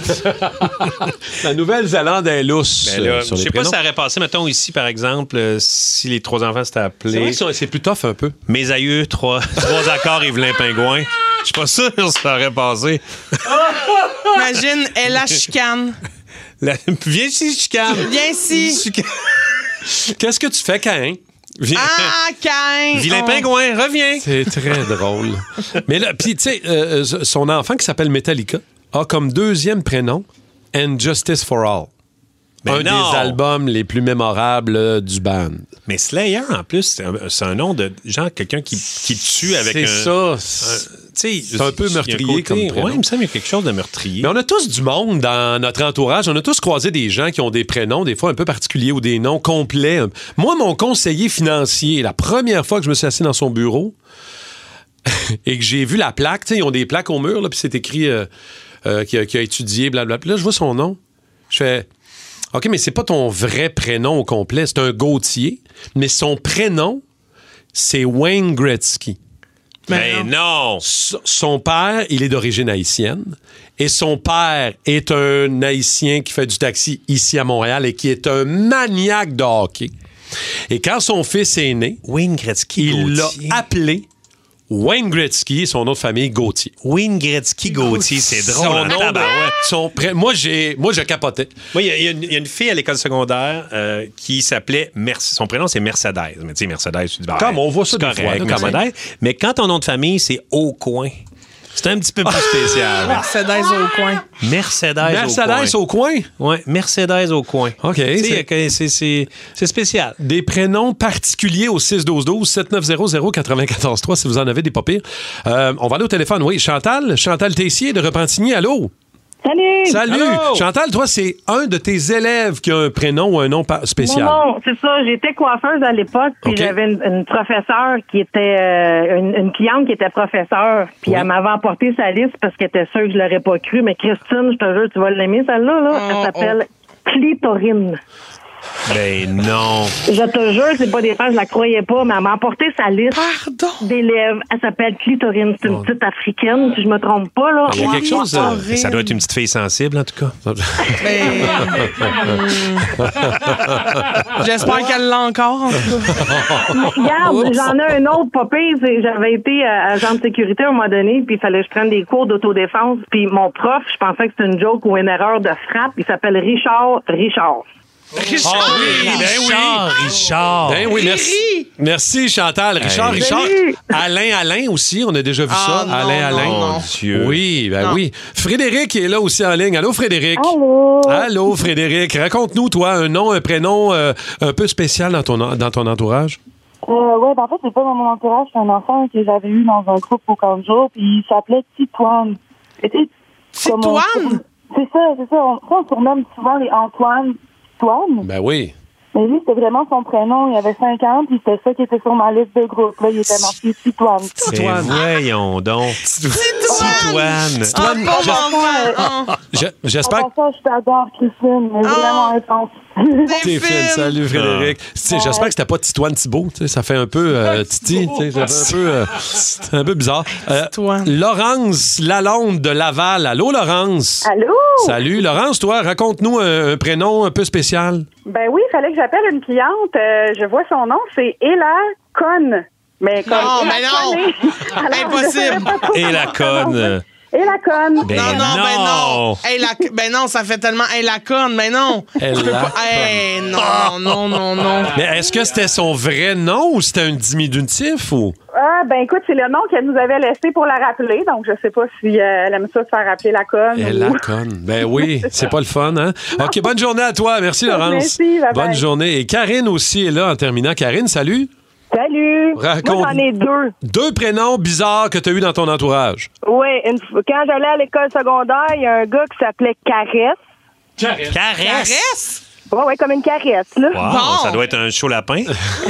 La Nouvelle-Zélande est lousse. Ben là, euh, je sais pas si ça aurait passé, mettons, ici, par exemple, euh, si les trois enfants s'étaient appelés... C'est vrai que c'est, c'est plus tough un peu. Mes aïeux, trois, trois accords, Yvelin Pingouin. Je suis pas sûr que ça aurait passé. Imagine, elle la chicane. La... Viens ici, chicane. Viens ici. Chicane. Qu'est-ce que tu fais, Caïn? Viens. Ah, Caïn! Vilain oh. Pingouin, reviens! C'est très drôle. Mais là, puis tu sais, euh, son enfant qui s'appelle Metallica a comme deuxième prénom And Justice for All. Ben un non. des albums les plus mémorables euh, du band. Mais Slayer, en plus, c'est un, c'est un nom de genre quelqu'un qui, qui tue avec c'est un... Ça, c'est ça. C'est un peu meurtrier comme prénom. Oui, il me semble qu'il y a quelque chose de meurtrier. Mais on a tous du monde dans notre entourage. On a tous croisé des gens qui ont des prénoms, des fois un peu particuliers ou des noms complets. Moi, mon conseiller financier, la première fois que je me suis assis dans son bureau et que j'ai vu la plaque, tu sais, ils ont des plaques au mur, là, puis c'est écrit euh, euh, qui, a, qui a étudié, blablabla. Puis là, je vois son nom. Je fais... OK, mais c'est pas ton vrai prénom au complet. C'est un Gauthier. Mais son prénom, c'est Wayne Gretzky. Mais non! S- son père, il est d'origine haïtienne. Et son père est un Haïtien qui fait du taxi ici à Montréal et qui est un maniaque de hockey. Et quand son fils est né, Wayne Gretzky il Gauthier. l'a appelé Wayne Gretzky et son autre famille, Gauthier. Wayne Gretzky Gauthier, c'est drôle. Son en nom, tabarouette. son pré- moi, j'ai, moi, je capotais. Moi, il y, y, y a une fille à l'école secondaire euh, qui s'appelait... Mer- son prénom, c'est Mercedes. Mais tu sais, Mercedes, tu dis... Comme on voit ça c'est des correct, fois, Mercedes. Mais quand ton nom de famille, c'est Aucoin... C'est un petit peu plus spécial. Mercedes au coin. Mercedes, Mercedes au coin? Oui, Mercedes au coin. OK. C'est, c'est, c'est, c'est spécial. Des prénoms particuliers au six douze douze, sept neuf zéro zéro neuf quatre trois si vous en avez des pas pires. Euh, on va aller au téléphone. Oui, Chantal. Chantal Tessier de Repentigny. Allô? Salut! Salut! Allô? Chantal, toi, c'est un de tes élèves qui a un prénom ou un nom spécial. Non, non, c'est ça. J'étais coiffeuse à l'époque, puis Okay. j'avais une, une professeure qui était... euh, une, une cliente qui était professeure, puis Oui. elle m'avait emporté sa liste parce qu'elle était sûre que je l'aurais pas cru. Mais Christine, je te jure, tu vas l'aimer, celle-là. Là. Elle s'appelle Clitorine. Ben non. Je te jure, c'est pas des fans, je la croyais pas, mais elle m'a emporté sa liste d'élèves. Elle s'appelle Clitorine. C'est une petite africaine, si je me trompe pas. Là. Il y a quelque chose. euh, ça doit être une petite fille sensible, en tout cas. J'espère qu'elle l'a encore, en tout cas. Regarde, j'en ai un autre, pas pire. c'est- J'avais été euh, agent de sécurité à un moment donné, puis il fallait que je prenne des cours d'autodéfense. Puis mon prof, je pensais que c'était une joke ou une erreur de frappe. Il s'appelle Richard Richard. Richard, ah oui, ben oui. Richard. Ben oui, merci. Merci, Chantal. Richard, Hey. Richard. Salut. Alain, Alain aussi, on a déjà vu Ah, ça. non, Alain, non, Alain. non. Dieu. Oui, ben Non. oui. Frédéric est là aussi en ligne. Allô, Frédéric? Allô? Allô, Frédéric. Raconte-nous, toi, un nom, un prénom euh, un peu spécial dans ton, dans ton entourage. Euh, ouais, ben en fait, c'est pas dans mon entourage, c'est un enfant que j'avais eu dans un groupe au camp de jour, puis il s'appelait Titoine. Titoine? C'est ça, c'est ça. On, on surnomme souvent les Antoine Titoine. Ben oui. Mais lui, c'était vraiment son prénom. Il avait cinq ans, puis c'était ça qui était sur ma liste de groupe. Là, il était marqué Titoine. Ben voyons donc. Titoine. Titoine, Ah, j'es- euh, je- J'espère En passant, je t'adore, Christine. Mais vraiment intense. que t'es fine. Salut, Frédéric. Tu sais, J'espère que c'était pas Titoine Thibault. Tu sais, Ça fait un peu euh, Titi. tu sais, Ça fait un peu, euh, c'est un peu bizarre. Euh, Laurence Lalonde de Laval. Allô, Laurence? Allô? Salut. Laurence, toi, raconte-nous un, un prénom un peu spécial. Ben oui, il fallait que j'appelle une cliente. Euh, je vois son nom, c'est Ella Conne. Mais comme Non, Ella mais non! Conne. Alors, Impossible. je savais pas trop Et comment la conne. Ella Conne. Ben non, non, ben non. Hey, la, ben non, ça fait tellement. Hey, la conne, ben non. Elle Je peux la pas- Hey, non, non, non, non. Mais est-ce que c'était son vrai nom ou c'était un diminutif ou? Ah, ben écoute, c'est le nom qu'elle nous avait laissé pour la rappeler. Donc, je sais pas si euh, elle aime ça se faire appeler la conne. Elle ou- la conne. Ben oui, c'est pas le fun, hein? OK, bonne journée à toi. Merci, Laurence. Merci, bye-bye. Bonne journée. Et Karine aussi est là en terminant. Karine, salut. Salut! Raconte- Moi, j'en ai deux. Deux prénoms bizarres que tu as eu dans ton entourage. Oui, une f- quand j'allais à l'école secondaire, il y a un gars qui s'appelait Caresse. Caresse. Caresse? Ouais, ouais, comme une caresse, là. Wow, ça doit être un chaud lapin.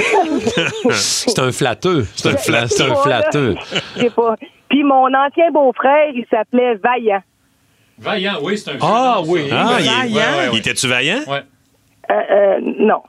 C'est un flatteux. C'est un, fla- c'est un Voilà. flatteux. Je sais pas. Puis mon ancien beau-frère, il s'appelait Vaillant. Vaillant, oui, c'est un Ah prénom, oui. ça. Ah, il, Ouais, ouais, ouais. il était-tu vaillant? Ouais. Euh, euh, non.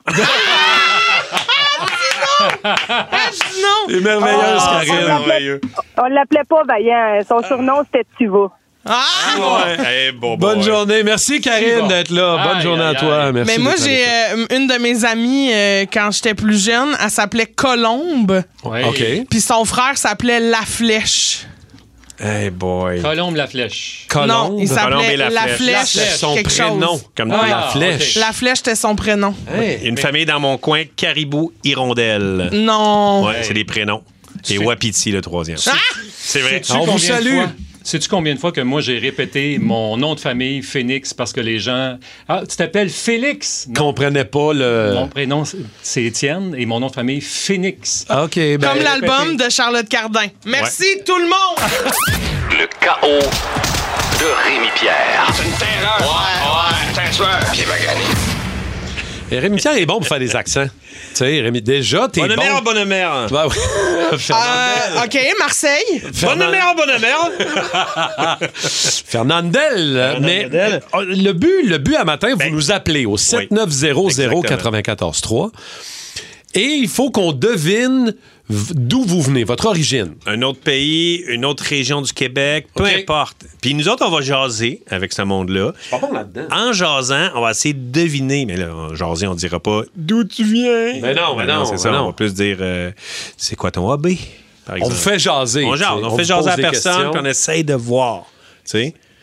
Non! C'est merveilleuse, Ah, Karine. on l'appelait- On l'appelait pas Vaillant. Son surnom, c'était Tuva. Ah! Eh, bon, Bonne bon, journée. Merci, Karine, bon. d'être là. Bonne Aïe, journée aïe, à toi. aïe. Merci Mais moi, d'être à j'ai l'écoute. euh, une de mes amies, euh, quand j'étais plus jeune, elle s'appelait Colombe. Ouais. OK. Puis son frère s'appelait La Flèche. Hey boy. Colombe la flèche. Non, Colombe. il Colombe s'appelait et La La Flèche. Flèche. La Flèche. Son quelque prénom. chose. Comme Ah, La flèche. La Flèche, c'était son prénom. Une famille dans mon coin, Caribou Hirondelle. Non. Ouais, c'est des prénoms. Et Wapiti, le troisième. C'est vrai. Sais-tu On vous combien de salue. fois- Sais-tu combien de fois que moi j'ai répété mon nom de famille Phoenix parce que les gens. Ah, tu t'appelles Félix? Non. Comprenait pas le. Mon prénom, c'est- c'est Étienne et mon nom de famille, Phoenix. OK. Ben, Comme l'album de Charlotte Cardin. Merci tout le monde! Le K O de Rémi Pierre. C'est une terreur. Ouais, ouais, t'es un tueur. Puis magané. Et Rémi Pierre est bon pour faire des accents. Tu sais, Rémi, déjà, t'es Bonne bon. mère, bonne mère. Ouais, ouais. Euh, OK, Marseille. Bonne mère, bonne mère. Fernandel. Mais oh, le but, le but à matin, vous Ben, nous appelez au sept neuf zéro zéro neuf quatre trois et il faut qu'on devine v- d'où vous venez, votre origine. Un autre pays, une autre région du Québec, peu OK. importe. Puis nous autres, on va jaser avec ce monde-là. Pas bon là-dedans. En jasant, on va essayer de deviner. Mais là, en jaser, on dira pas d'où tu viens. Ben non, ben non, c'est ben ça. non. On va plus dire euh, c'est quoi ton hobby, par On exemple. vous fait jaser. On jase, tu sais. on vous fait jaser pose à des personne, questions. puis on essaye de voir. Tu sais?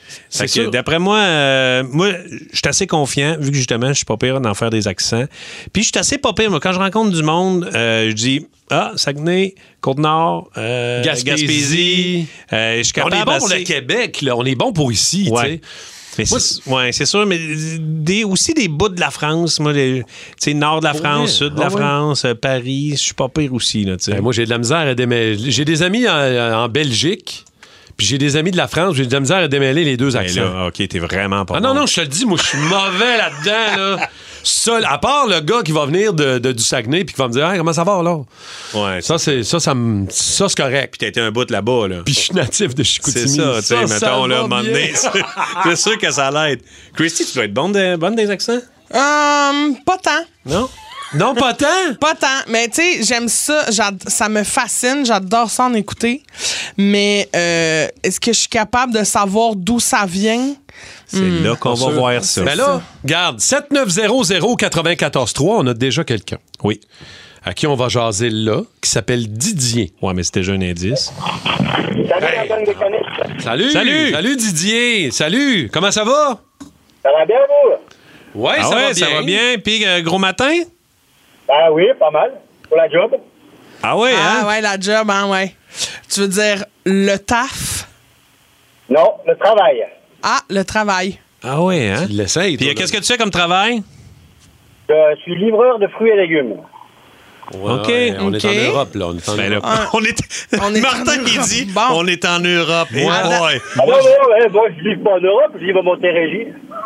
Fait que, d'après moi, euh, moi, je suis assez confiant, vu que justement, je suis pas pire d'en faire des accents. Puis je suis assez pas pire, moi, quand je rencontre du monde, euh, je dis, ah, Saguenay, Côte-Nord, euh, Gaspésie. Gaspésie. Euh, je suis capable On est bon assez... pour le Québec, là. On est bon pour ici, ouais. tu sais. Mais moi, c'est, ouais, c'est sûr, mais des, aussi des bouts de la France. Moi, tu sais, nord de la France, ouais. sud de la ah, France, ouais. Paris, je suis pas pire aussi, là, tu sais. Ben, moi, j'ai de la misère à démêler. J'ai des amis en, en Belgique, puis j'ai des amis de la France, j'ai de la misère à démêler les deux Ben accents. là, OK, t'es vraiment pas Ah bon. non, non, je te le dis, moi, je suis mauvais là-dedans, là. Seul, à part le gars qui va venir de, de- du Saguenay puis qui va me dire hey, comment ça va, là? Ouais, Ça, c'est, ça, ça, me- ça, c'est correct. Puis t'as été un bout là-bas, là. Puis je suis natif de Chicoutimi. C'est ça, tu sais, ça mettons, là, va à un moment bien. donné, c'est, c'est sûr que ça l'aide. Christy, tu dois être bonne, de, bonne des accents? Hum, pas tant. Non? Non, pas tant. Pas tant. Mais tu sais, j'aime ça. j'ad- Ça me fascine. J'adore ça en écouter. Mais euh, est-ce que je suis capable de savoir d'où ça vient? C'est Hmm. là qu'on va sûr. voir ça. Ben là, regarde, sept neuf zéro zéro neuf quatre trois, on a déjà quelqu'un. Oui. À qui on va jaser là, qui s'appelle Didier. Ouais, mais c'était déjà un indice. Salut, la gang de Conic. Salut! Salut! Salut Didier! Salut! Comment ça va? Ça va bien, vous? Ouais, Ah ça, ouais, va bien. ça va bien. Puis, euh, gros matin? Ben oui, pas mal. Pour la job. Ah ouais, Ah hein? ouais, la job, hein, ouais. Tu veux dire le taf? Non, le travail. Ah, le travail. Ah ouais, hein? Tu l'essayes, Puis, toi, euh, qu'est-ce là. que tu fais comme travail? Je suis livreur de fruits et légumes. Ouais, OK. ouais, on OK. est en Europe, là. On est en Ben là, Europe. Ah. on est... On est Martin en qui Europe. dit, Bon. on est en Europe. Eh Bon, boy. Ah non, non, ouais, moi, je livre pas en Europe, je livre à Montérégie.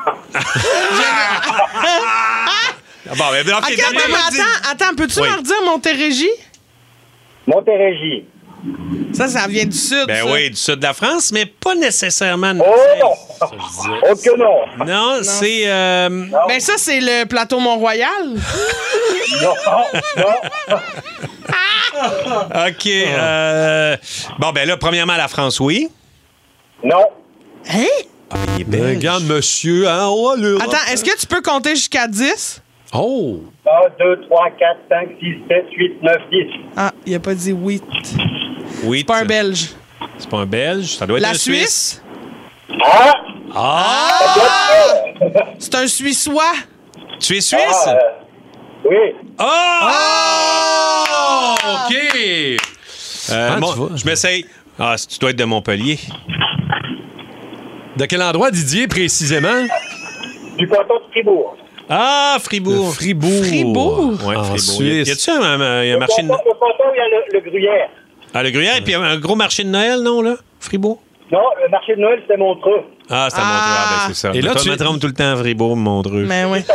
Ah bon, ben, OK, Ok, d'abord, attends, mais dis- attends, attends, peux-tu Oui. me redire Montérégie? Montérégie. Ça, ça vient du sud. Ben ça. oui, du sud de la France, mais pas nécessairement. Oh non! Oh que non! Non, c'est... euh, Ben ça, c'est le plateau Mont-Royal. Non, non. OK. euh, Bon, ben là, premièrement, la France, oui. Non. Hein? Ah, mais il est Ben, belge. regarde, monsieur, hein, oh, l'Europe. Attends, est-ce que tu peux compter jusqu'à dix? Oh! un, deux, trois, quatre, cinq, six, sept, huit, neuf, dix. Ah, il a pas dit huit. Oui. C'est pas un Belge. C'est pas un Belge. Ça doit être La un Suisse? Ah! Ah! C'est un Suissois. Tu es Suisse? Ah, euh, oui. Oh! OK! Euh, Ah, mon- tu vois. je m'essaye. Ah, tu dois être de Montpellier. De quel endroit, Didier, précisément? Du canton de Fribourg. Ah, Fribourg. De Fribourg. Fribourg? Ouais, En Fribourg. Y a- Suisse. Y a-tu un, un- un Le marché de canton, le canton où il y a le, le gruyère. Ah, le Gruyère, et puis un gros marché de Noël, non, là? Fribourg? Non, le marché de Noël, c'était Montreux. Ah, c'est à Ah. Montreux. Ah, ben, c'est ça. Et là, Toi, tu- je me trompe tout le temps, Fribourg, Montreux. Mais oui.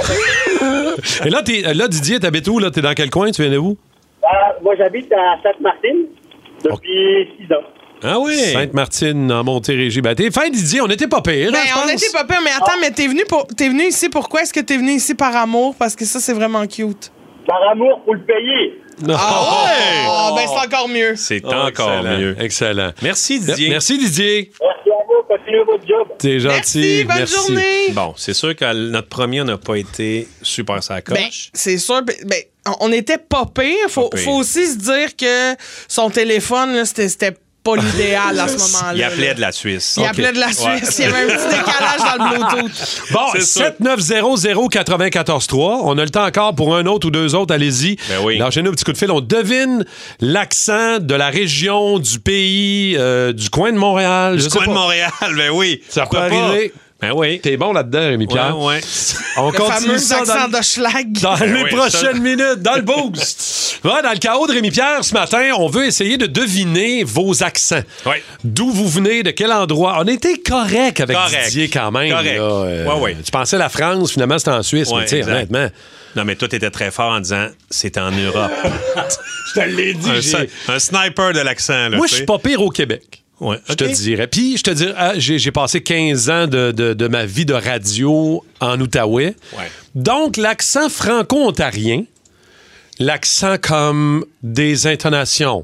Et là, t'es, là Didier, t'habites où? Là? T'es dans quel coin? Tu viens de où? Ah, moi, j'habite à Sainte-Martine depuis six ans. Ah oui? Sainte-Martine, en Montérégie. Ben, t'es fin, Didier. On n'était pas pire, Ben, hein, je on pense. était pas pire, mais attends, mais t'es venu, pour... t'es venu ici pourquoi? Est-ce que t'es venu ici par amour? Parce que ça, c'est vraiment cute. Par amour pour le payer. Non. Ah ouais? Ah, ben, c'est encore mieux. C'est Oh, encore excellent, mieux. Excellent. Merci, Didier. Merci, Didier. Merci à vous, continuez votre job. T'es gentil. Merci, bonne Merci. journée. Bon, c'est sûr que notre premier, on n'a pas été super sa Ben, coche. c'est sûr. Ben, ben, on était pas pire. Faut, Pas pire. faut aussi se dire que son téléphone, là, c'était, c'était pas l'idéal à ce moment-là. Il appelait là. de la Suisse. Il Ok. appelait de la Suisse. Il y avait un petit décalage dans le Bluetooth. Bon, C'est ça. sept neuf zéro zéro neuf quatre trois. On a le temps encore pour un autre ou deux autres. Allez-y. Ben oui. Lâchez-nous un petit coup de fil. On devine l'accent de la région, du pays, euh, du coin de Montréal. Du Je sais coin de pas. Montréal, ben oui. Ça peut Pourquoi pas? arriver. Ben oui. T'es bon là-dedans, Rémi-Pierre. Ouais, ouais. On Le continue fameux ça accent dans, de schlag. dans Ben les oui, prochaines ça. minutes, dans le boost. Ouais, dans le chaos de Rémi-Pierre, ce matin, on veut essayer de deviner vos accents. Ouais. D'où vous venez, de quel endroit. On était correct avec Correct. Didier quand même. Correct. là. Euh, Ouais, ouais. Tu pensais la France, finalement, c'était en Suisse. Ouais, mais tu sais, exact. honnêtement. Non, mais toi, t'étais très fort en disant c'est en Europe. Je te l'ai dit. un, j'ai- sni- un sniper de l'accent, là. Moi, tu je suis sais. pas pire au Québec. Ouais, Je te ok. dirais. Puis, je te dirais, ah, j'ai, j'ai passé quinze ans de, de- de ma vie de radio en Outaouais. Ouais. Donc, l'accent franco-ontarien, l'accent comme des intonations,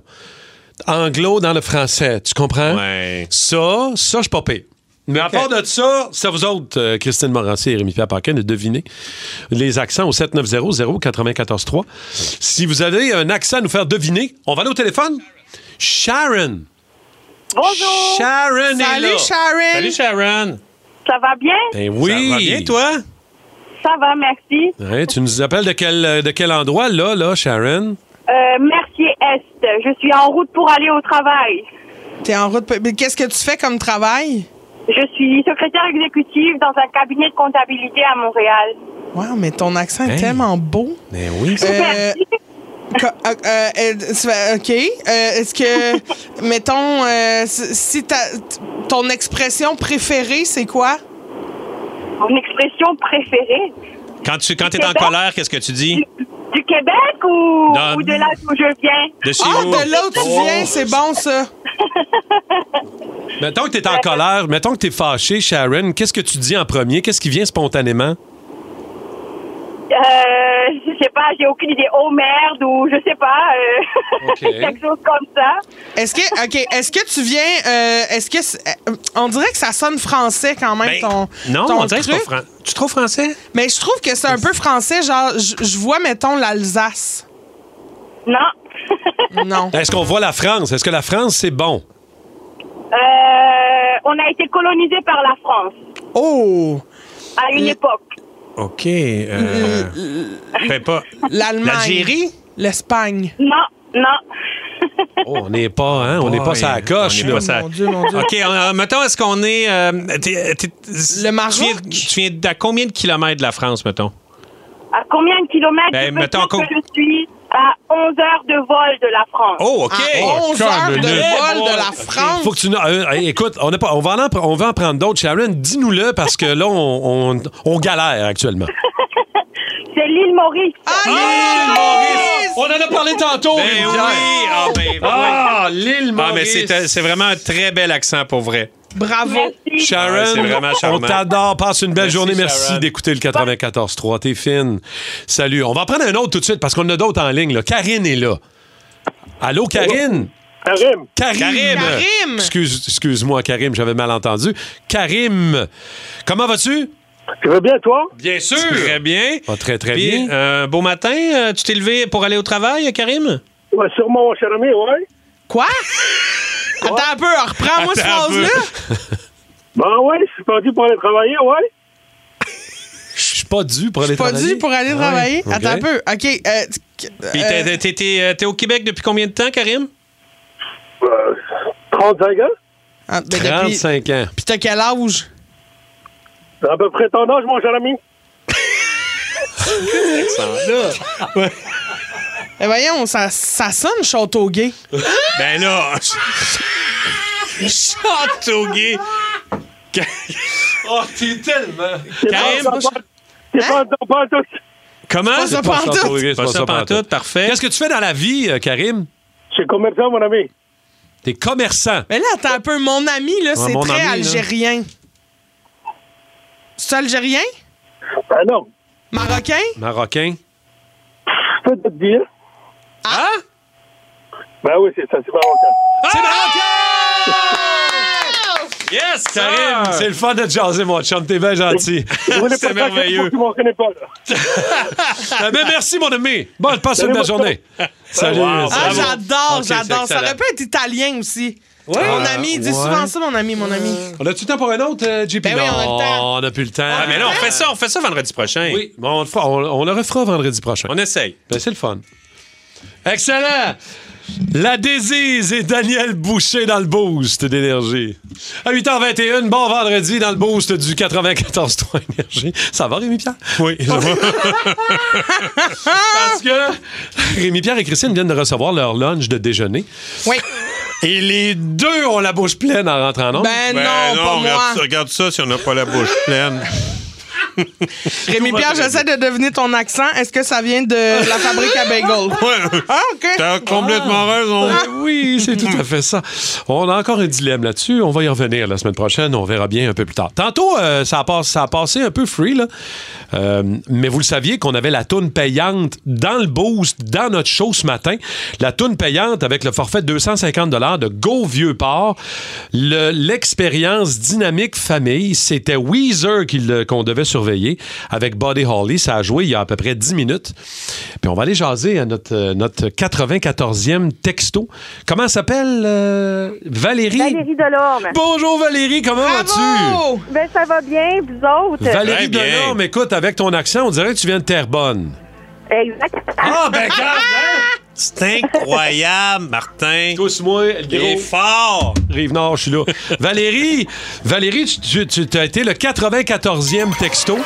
anglo dans le français, tu comprends? Ouais. Ça, ça, je suis pas pire. Mais à part de ça, c'est à vous autres, euh, Christine Morancy et Rémi-Pierre Paquin, de deviner les accents au sept neuf zéro zéro neuf quatre trois. Si vous avez un accent à nous faire deviner, on va aller au téléphone. Sharon. Bonjour! Sharon est Salut, là. Sharon. Salut, Sharon. Ça va bien? Ben oui. Ça va bien, toi? Ça va, merci. Ouais, tu nous appelles de quel, de quel endroit, là, là, Sharon? Euh, Mercier-Est. Je suis en route pour aller au travail. T'es en route. Mais qu'est-ce que tu fais comme travail? Je suis secrétaire exécutive dans un cabinet de comptabilité à Montréal. Wow, mais ton accent est Hey. tellement beau. Ben oui. Euh, co- euh, euh, euh, OK. Euh, est-ce que, mettons, euh, si si ta- t- ton expression préférée, c'est quoi? Mon expression préférée? Quand tu quand es en Québec? colère, qu'est-ce que tu dis? Du Québec ou, Non. ou de là d'où je viens? De chez Ah, vous? de là où tu viens, c'est bon, ça. Mettons que t'es en colère, mettons que t'es fâché, Sharon, qu'est-ce que tu dis en premier? Qu'est-ce qui vient spontanément? Euh, je sais pas, j'ai aucune idée. Oh merde, ou je sais pas. Euh, OK. quelque chose comme ça. Est-ce que, OK, est-ce que tu viens, euh, est-ce que, c'est- euh, on dirait que ça sonne français quand même, Ben, ton non, ton on dirait que c'est truc. pas fran- Tu trouves français? Mais je trouve que c'est un peu français, genre, je je vois, mettons, l'Alsace. Non. Non. Est-ce qu'on voit la France? Est-ce que la France, c'est bon? Euh, on a été colonisé par la France Oh! à une Le- époque. OK. Euh... Fais pas. L'Allemagne. L'Algérie? L'Espagne. Non, non. Oh, on n'est pas, hein? On n'est pas ça à coche, on est là. pas ça- Mon Dieu, mon Dieu. OK, on- euh, mettons, est-ce qu'on est... euh, t'es- t'es- Le Maroc? Tu viens, tu viens d'à combien de kilomètres de la France, mettons? À combien de kilomètres Ben, je peux mettons dire qu'on- que je suis à onze heures de vol de la France. Oh, OK. À onze heures de vol de la France. Faut que tu... euh, hey, écoute, on, est pas, on, va en, on va en prendre d'autres, Sharon. Dis-nous-le, parce que là, on, on, on galère actuellement. C'est l'île Maurice. Ah, l'île Maurice! On en a parlé tantôt, Ben Rémi oui! Pierre. Ah, ben, Ah, oui. l'île Ah, mais Maurice. c'est c'est vraiment un très bel accent, pour vrai. Bravo. Merci. Sharon, Ouais, c'est vraiment charmant. on t'adore. Passe une belle Merci, journée. Merci Sharon. d'écouter le quatre-vingt-quatorze trois. T'es fine. Salut. On va en prendre un autre tout de suite parce qu'on en a d'autres en ligne. Là. Karine est là. Allô, Karine? Karim. Karim. Karim. Excuse, excuse-moi, Karim, j'avais mal entendu. Karim, comment vas-tu? Tu vas bien, toi? Bien sûr. Très bien. Ah, très, très Puis, bien. euh, beau matin, euh, tu t'es levé pour aller au travail, Karim? Ouais, sûrement, mon cher ami, ouais. Quoi? Attends un peu, reprends-moi cette Attends un peu. phrase-là. Ben ouais, je suis parti pour aller travailler, ouais. Je suis pas dû pour aller Pas travailler. dû pour aller travailler. Ouais, Attends ok. un peu. OK. euh, t- Puis, euh, t'es- t'es- t'es euh, t'es au Québec depuis combien de temps, Karim? Euh, trente-cinq ans. ah, ben, depuis- trente-cinq ans. Puis t'as quel âge? C'est à peu près ton âge, mon cher ami. Eh voyons, ça, ça sonne château gay. Ben là... Châteauguay. Oh, t'es tellement... Karim? C'est pas, pas, pas tout. Comment? pas ça Pas pantoute. ça, c'est Pas pas ça ça pantoute, pantoute. parfait. Qu'est-ce que tu fais dans la vie, euh, Karim? Je suis commerçant, mon ami. T'es commerçant. Mais là, attends un peu. Mon ami, là, Ouais, c'est mon très ami, là. algérien. C'est algérien? Ben non. Marocain? Marocain. Je peux te dire. Ah? Ben oui, c'est ça, c'est marocain. C'est marocain! Yes, Karim, c'est le fun de te jaser, mon chum. T'es bien gentil. C'est merveilleux. Tu m'en connais pas, là. Ah, ben, merci, mon ami. Bon, passe une belle journée. Salut. Wow. Ah, salut. j'adore, Ok, j'adore. c'est Ça aurait excellent. pu être italien aussi. Ouais. Mon ami, il dit Ouais. souvent ça, mon ami, mon ami. On a-tu le temps pour un autre, euh, J P? Ben oui, on a le temps. on n'a plus le temps. Ah, mais là, on fait ça, on fait ça vendredi prochain. Oui, bon, on, le fera- on- on le refera vendredi prochain. On essaye. Ben, c'est le fun. Excellent! La Désise et Daniel Boucher dans le boost d'énergie. À huit heures vingt et un, bon vendredi dans le boost du quatre-vingt-quatorze trois énergie. Ça va, Rémi-Pierre? Oui, ça va. Parce que Rémi-Pierre et Christine viennent de recevoir leur lunch de déjeuner. Oui. Et les deux ont la bouche pleine en rentrant en ondes. Ben, non, pas moi. regarde, ça, regarde ça si on n'a pas la bouche pleine. Rémi-Pierre, j'essaie de deviner ton accent. Est-ce que ça vient de la fabrique à bagel? Ouais. Ah, OK. T'as complètement raison. Ah oui, c'est tout à fait ça. On a encore un dilemme là-dessus. On va y revenir la semaine prochaine. On verra bien un peu plus tard. Tantôt, euh, ça, a pass- ça a passé un peu free, là. Euh, mais vous le saviez qu'on avait la toune payante dans le boost, dans notre show ce matin. La toune payante avec le forfait de deux cent cinquante dollars de Go Vieux-Port. Le- L'expérience dynamique famille, c'était Weezer qui le- qu'on devait surveiller surveiller avec Buddy Holly. Ça a joué il y a à peu près dix minutes. Puis on va aller jaser à notre, euh, notre quatre-vingt-quatorzième texto. Comment s'appelle euh, Valérie? Valérie Delorme. Bonjour Valérie, comment vas-tu? Ben, ça va bien, vous autres? Valérie Delorme, écoute, avec ton accent, on dirait que tu viens de Terrebonne. Exact. Ah, ben, regarde, hein? C'est incroyable, Martin. Tousse-moi, le Il est fort. Rive-Nord, je suis là. Valérie, Valérie, tu, tu, tu as été le quatre-vingt-quatorzième texto.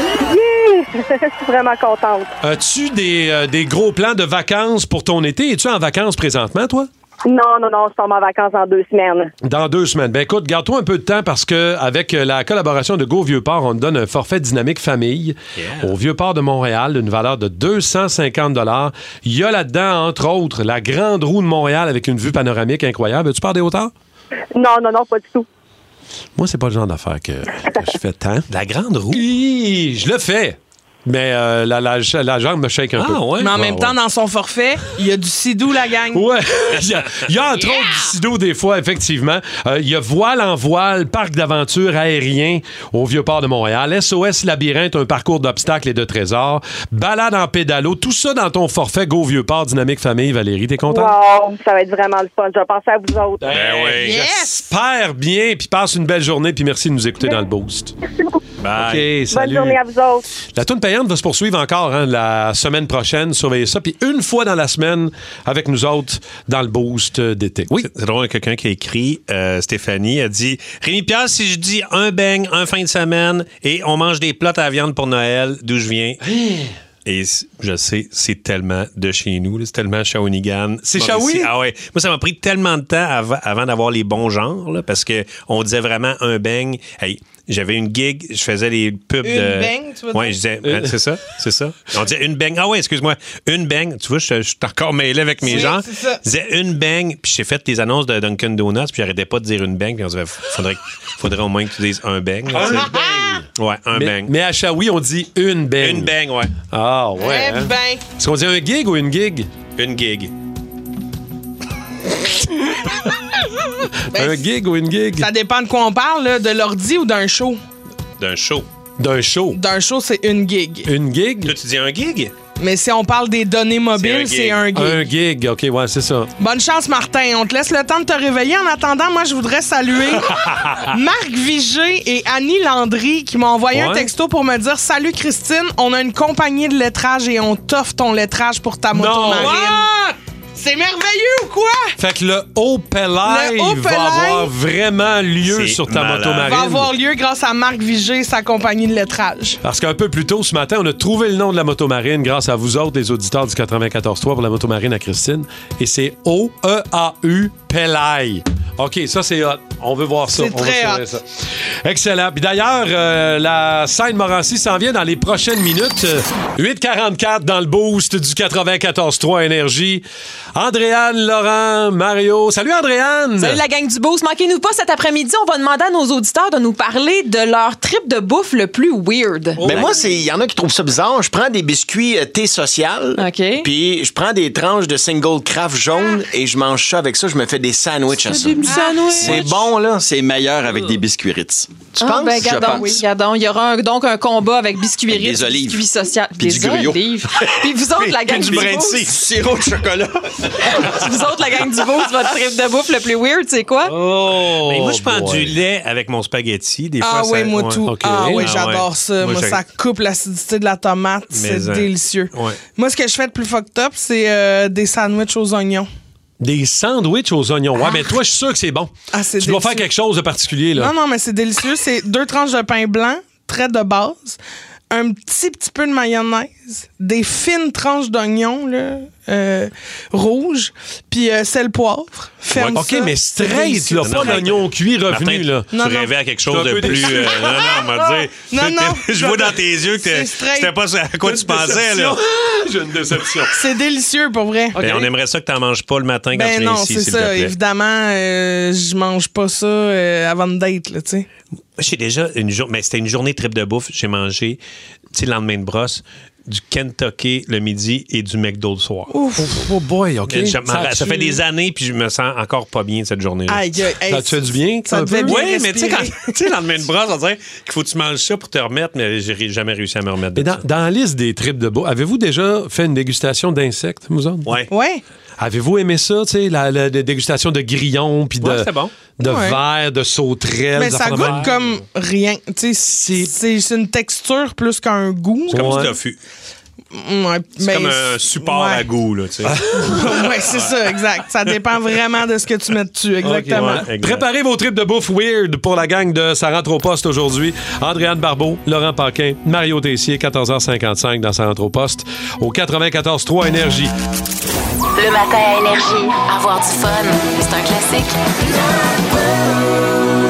Yeah! Je suis vraiment contente. As-tu des, euh, des gros plans de vacances pour ton été? Es-tu en vacances présentement, toi? Non, non, non, je tombe en vacances en deux semaines. Dans deux semaines. Ben écoute, garde-toi un peu de temps parce que avec la collaboration de Go Vieux-Port, on te donne un forfait dynamique famille yeah. au Vieux-Port de Montréal d'une valeur de deux cent cinquante dollars. Il y a là-dedans, entre autres, la Grande Roue de Montréal avec une vue panoramique incroyable. As-tu peur des hauteurs? Non, non, non, pas du tout. Moi, c'est pas le genre d'affaire que, que je fais tant. La Grande Roue? Oui, je le fais. Mais euh, la, la, la jambe me shake un ah, peu. Ouais? Mais en ouais, même ouais. temps, dans son forfait, il y a du sidou, la gang. Ouais, il y a, il y a entre yeah! autres du sidou des fois, effectivement. Euh, il y a voile en voile, parc d'aventure aérien au Vieux-Port de Montréal, S O S Labyrinthe, un parcours d'obstacles et de trésors, balade en pédalo, tout ça dans ton forfait Go Vieux-Port Dynamique Famille. Valérie, t'es contente? Wow, ça va être vraiment le fun. Je vais penser à vous autres. Ben oui. Yes! J'espère bien, puis passe une belle journée, puis merci de nous écouter merci. Dans le Boost. Merci beaucoup. Bye. OK, salut. Bonne journée à vous autres. La toune payante va se poursuivre encore hein, la semaine prochaine. Surveillez ça. Puis une fois dans la semaine, avec nous autres, dans le Boost d'été. Oui. C'est drôle, quelqu'un qui a écrit, euh, Stéphanie, a dit « Rémi Pierre, si je dis un beigne, un fin de semaine, et on mange des plats à la viande pour Noël, d'où je viens? » Et je sais, c'est tellement de chez nous, là, c'est tellement Shawinigan. C'est Shawi? Ah ouais. Moi, ça m'a pris tellement de temps avant, avant d'avoir les bons genres, là, parce que on disait vraiment un beigne. Hey, j'avais une gig, je faisais les pubs une de... Une beigne, tu veux ouais, dire? je disais, euh, c'est ça, c'est ça. On disait une beigne. Ah ouais, excuse-moi, une beigne. Tu vois, je, je suis encore mêlé avec mes oui, gens. C'est ça. Je disais une beigne, puis j'ai fait les annonces de Dunkin' Donuts, puis j'arrêtais pas de dire une beigne, puis on disait, faudrait, faudrait au moins que tu dises un beigne. Un beigne. Ouais, un mais, beigne. Mais à Shawi, on dit une beigne. Une beigne, ouais. Ah ouais. Eh hein? ben. Est-ce qu'on dit un gig ou une gig? Une gig. Ben, un gig ou une gig? Ça dépend de quoi on parle, là, de l'ordi ou d'un show. D'un show. D'un show. D'un show, c'est une gig. Une gig? Toi, tu dis un gig? Mais si on parle des données mobiles, c'est un gig. Un gig, OK, ouais, c'est ça. Bonne chance, Martin. On te laisse le temps de te réveiller. En attendant, moi, je voudrais saluer Marc Vigé et Annie Landry qui m'ont envoyé ouais. un texto pour me dire « Salut, Christine, on a une compagnie de lettrage et on t'offre ton lettrage pour ta moto non. marine. » C'est merveilleux ou quoi? Fait que le Opelay va avoir vraiment lieu sur ta malade. moto marine. Va avoir lieu grâce à Marc Vigé et sa compagnie de lettrage. Parce qu'un peu plus tôt ce matin, on a trouvé le nom de la moto marine grâce à vous autres, les auditeurs du quatre-vingt-quatorze trois pour la moto marine à Christine. Et c'est O E A U Pelay. OK, ça c'est hot. On veut voir ça. C'est on très va hot. ça. Excellent. Puis d'ailleurs, euh, la scène Morancy s'en vient dans les prochaines minutes. huit quarante-quatre dans le boost du quatre-vingt-quatorze trois Énergie. Andréane, Laurent, Mario. Salut Andréane! Salut la gang du Boost. Manquez-nous pas cet après-midi. On va demander à nos auditeurs de nous parler de leur trip de bouffe le plus weird. Oh. Ben moi, il y en a qui trouvent ça bizarre. Je prends des biscuits euh, thé social. OK. Puis je prends des tranches de single craft jaune et je mange ça avec ça. Je me fais des sandwichs à ça. Des sandwichs. C'est bon, là. C'est meilleur avec des biscuits Ritz. Tu ah, penses? Ben, je gardons, pense. Oui, gardons. Il y aura un, donc un combat avec biscuits Ritz, des olives. biscuits social. Puis des du gruyot. olives. Puis vous autres, la gang du du brin de Boost. du sirop de chocolat. Vous autres, la gang du Boost, votre trip de bouffe le plus weird, c'est quoi? Oh! Mais moi, je prends boy. du lait avec mon spaghetti. Des ah fois, oui, ça... moi ouais. tout. Okay. Ah oui, Ah j'adore ouais. ça. Moi, moi, j'ai... ça coupe l'acidité de la tomate. Mais c'est hein. délicieux. Ouais. Moi, ce que je fais de plus fucked up, c'est euh, des sandwichs aux oignons. Des sandwichs aux oignons. Ouais, mais toi, je suis sûr que c'est bon. Ah, c'est tu dois délicieux. faire quelque chose de particulier, là. Non, non, mais c'est délicieux. C'est deux tranches de pain blanc, très de base, un petit, petit peu de mayonnaise, des fines tranches d'oignons, là, euh, rouges, puis euh, sel poivre. Ferme ouais, OK, ça, mais straight, là, pas l'oignon cuit revenu, Martin, là. Tu non, rêvais non. à quelque chose de plus... Euh, non, non, on m'a dit... Non, non. Je vois dans tes yeux que c'était pas à quoi tu pensais, là. J'ai une déception. C'est délicieux, pour vrai. Okay. Ben, on aimerait ça que t'en manges pas le matin quand ben tu viens non, ici, c'est s'il ça. te plaît. Évidemment, euh, je mange pas ça euh, avant de date, là, tu sais. J'ai déjà une journée, mais c'était une journée trip de bouffe. J'ai mangé, tu sais, le lendemain de brosse, du Kentucky le midi et du McDo le soir. Ouf. Oh boy, OK. Je- Ça ça, a-tu- fait des années puis je me sens encore pas bien cette journée-là. Aïe, aïe, aïe, Ça te fait du bien? Ça un devait peu? bien Oui, mais tu sais, respirer. quand tu sais, le lendemain de brosse, on dirait qu'il faut que tu manges ça pour te remettre, mais j'ai jamais réussi à me remettre de Mais dans, ça. dans la liste des tripes de bouffe, avez-vous déjà fait une dégustation d'insectes, vous autres? Ouais. Ouais. Avez-vous aimé ça, tu sais, la, la- la dégustation de grillons, puis de, Ouais, c'était bon. de Ouais. vers, de sauterelles? Mais des ça affaires de goûte même? comme rien. Tu sais, c'est c'est- c'est une texture plus qu'un goût. C'est comme Ouais. du tofu. Ouais, C'est mais comme un support ouais. à goût, là, tu sais. ouais, c'est ça, exact. Ça dépend vraiment de ce que tu mets dessus, exactement. Ok, ouais. Exact. Préparez vos tripes de bouffe weird pour la gang de Ça rentre au poste aujourd'hui. Andréane Barbeau, Laurent Paquin, Mario Tessier, quatorze heures cinquante-cinq dans Ça rentre au poste au quatre-vingt-quatorze trois Énergie. Le matin à Énergie, avoir du fun, c'est un classique.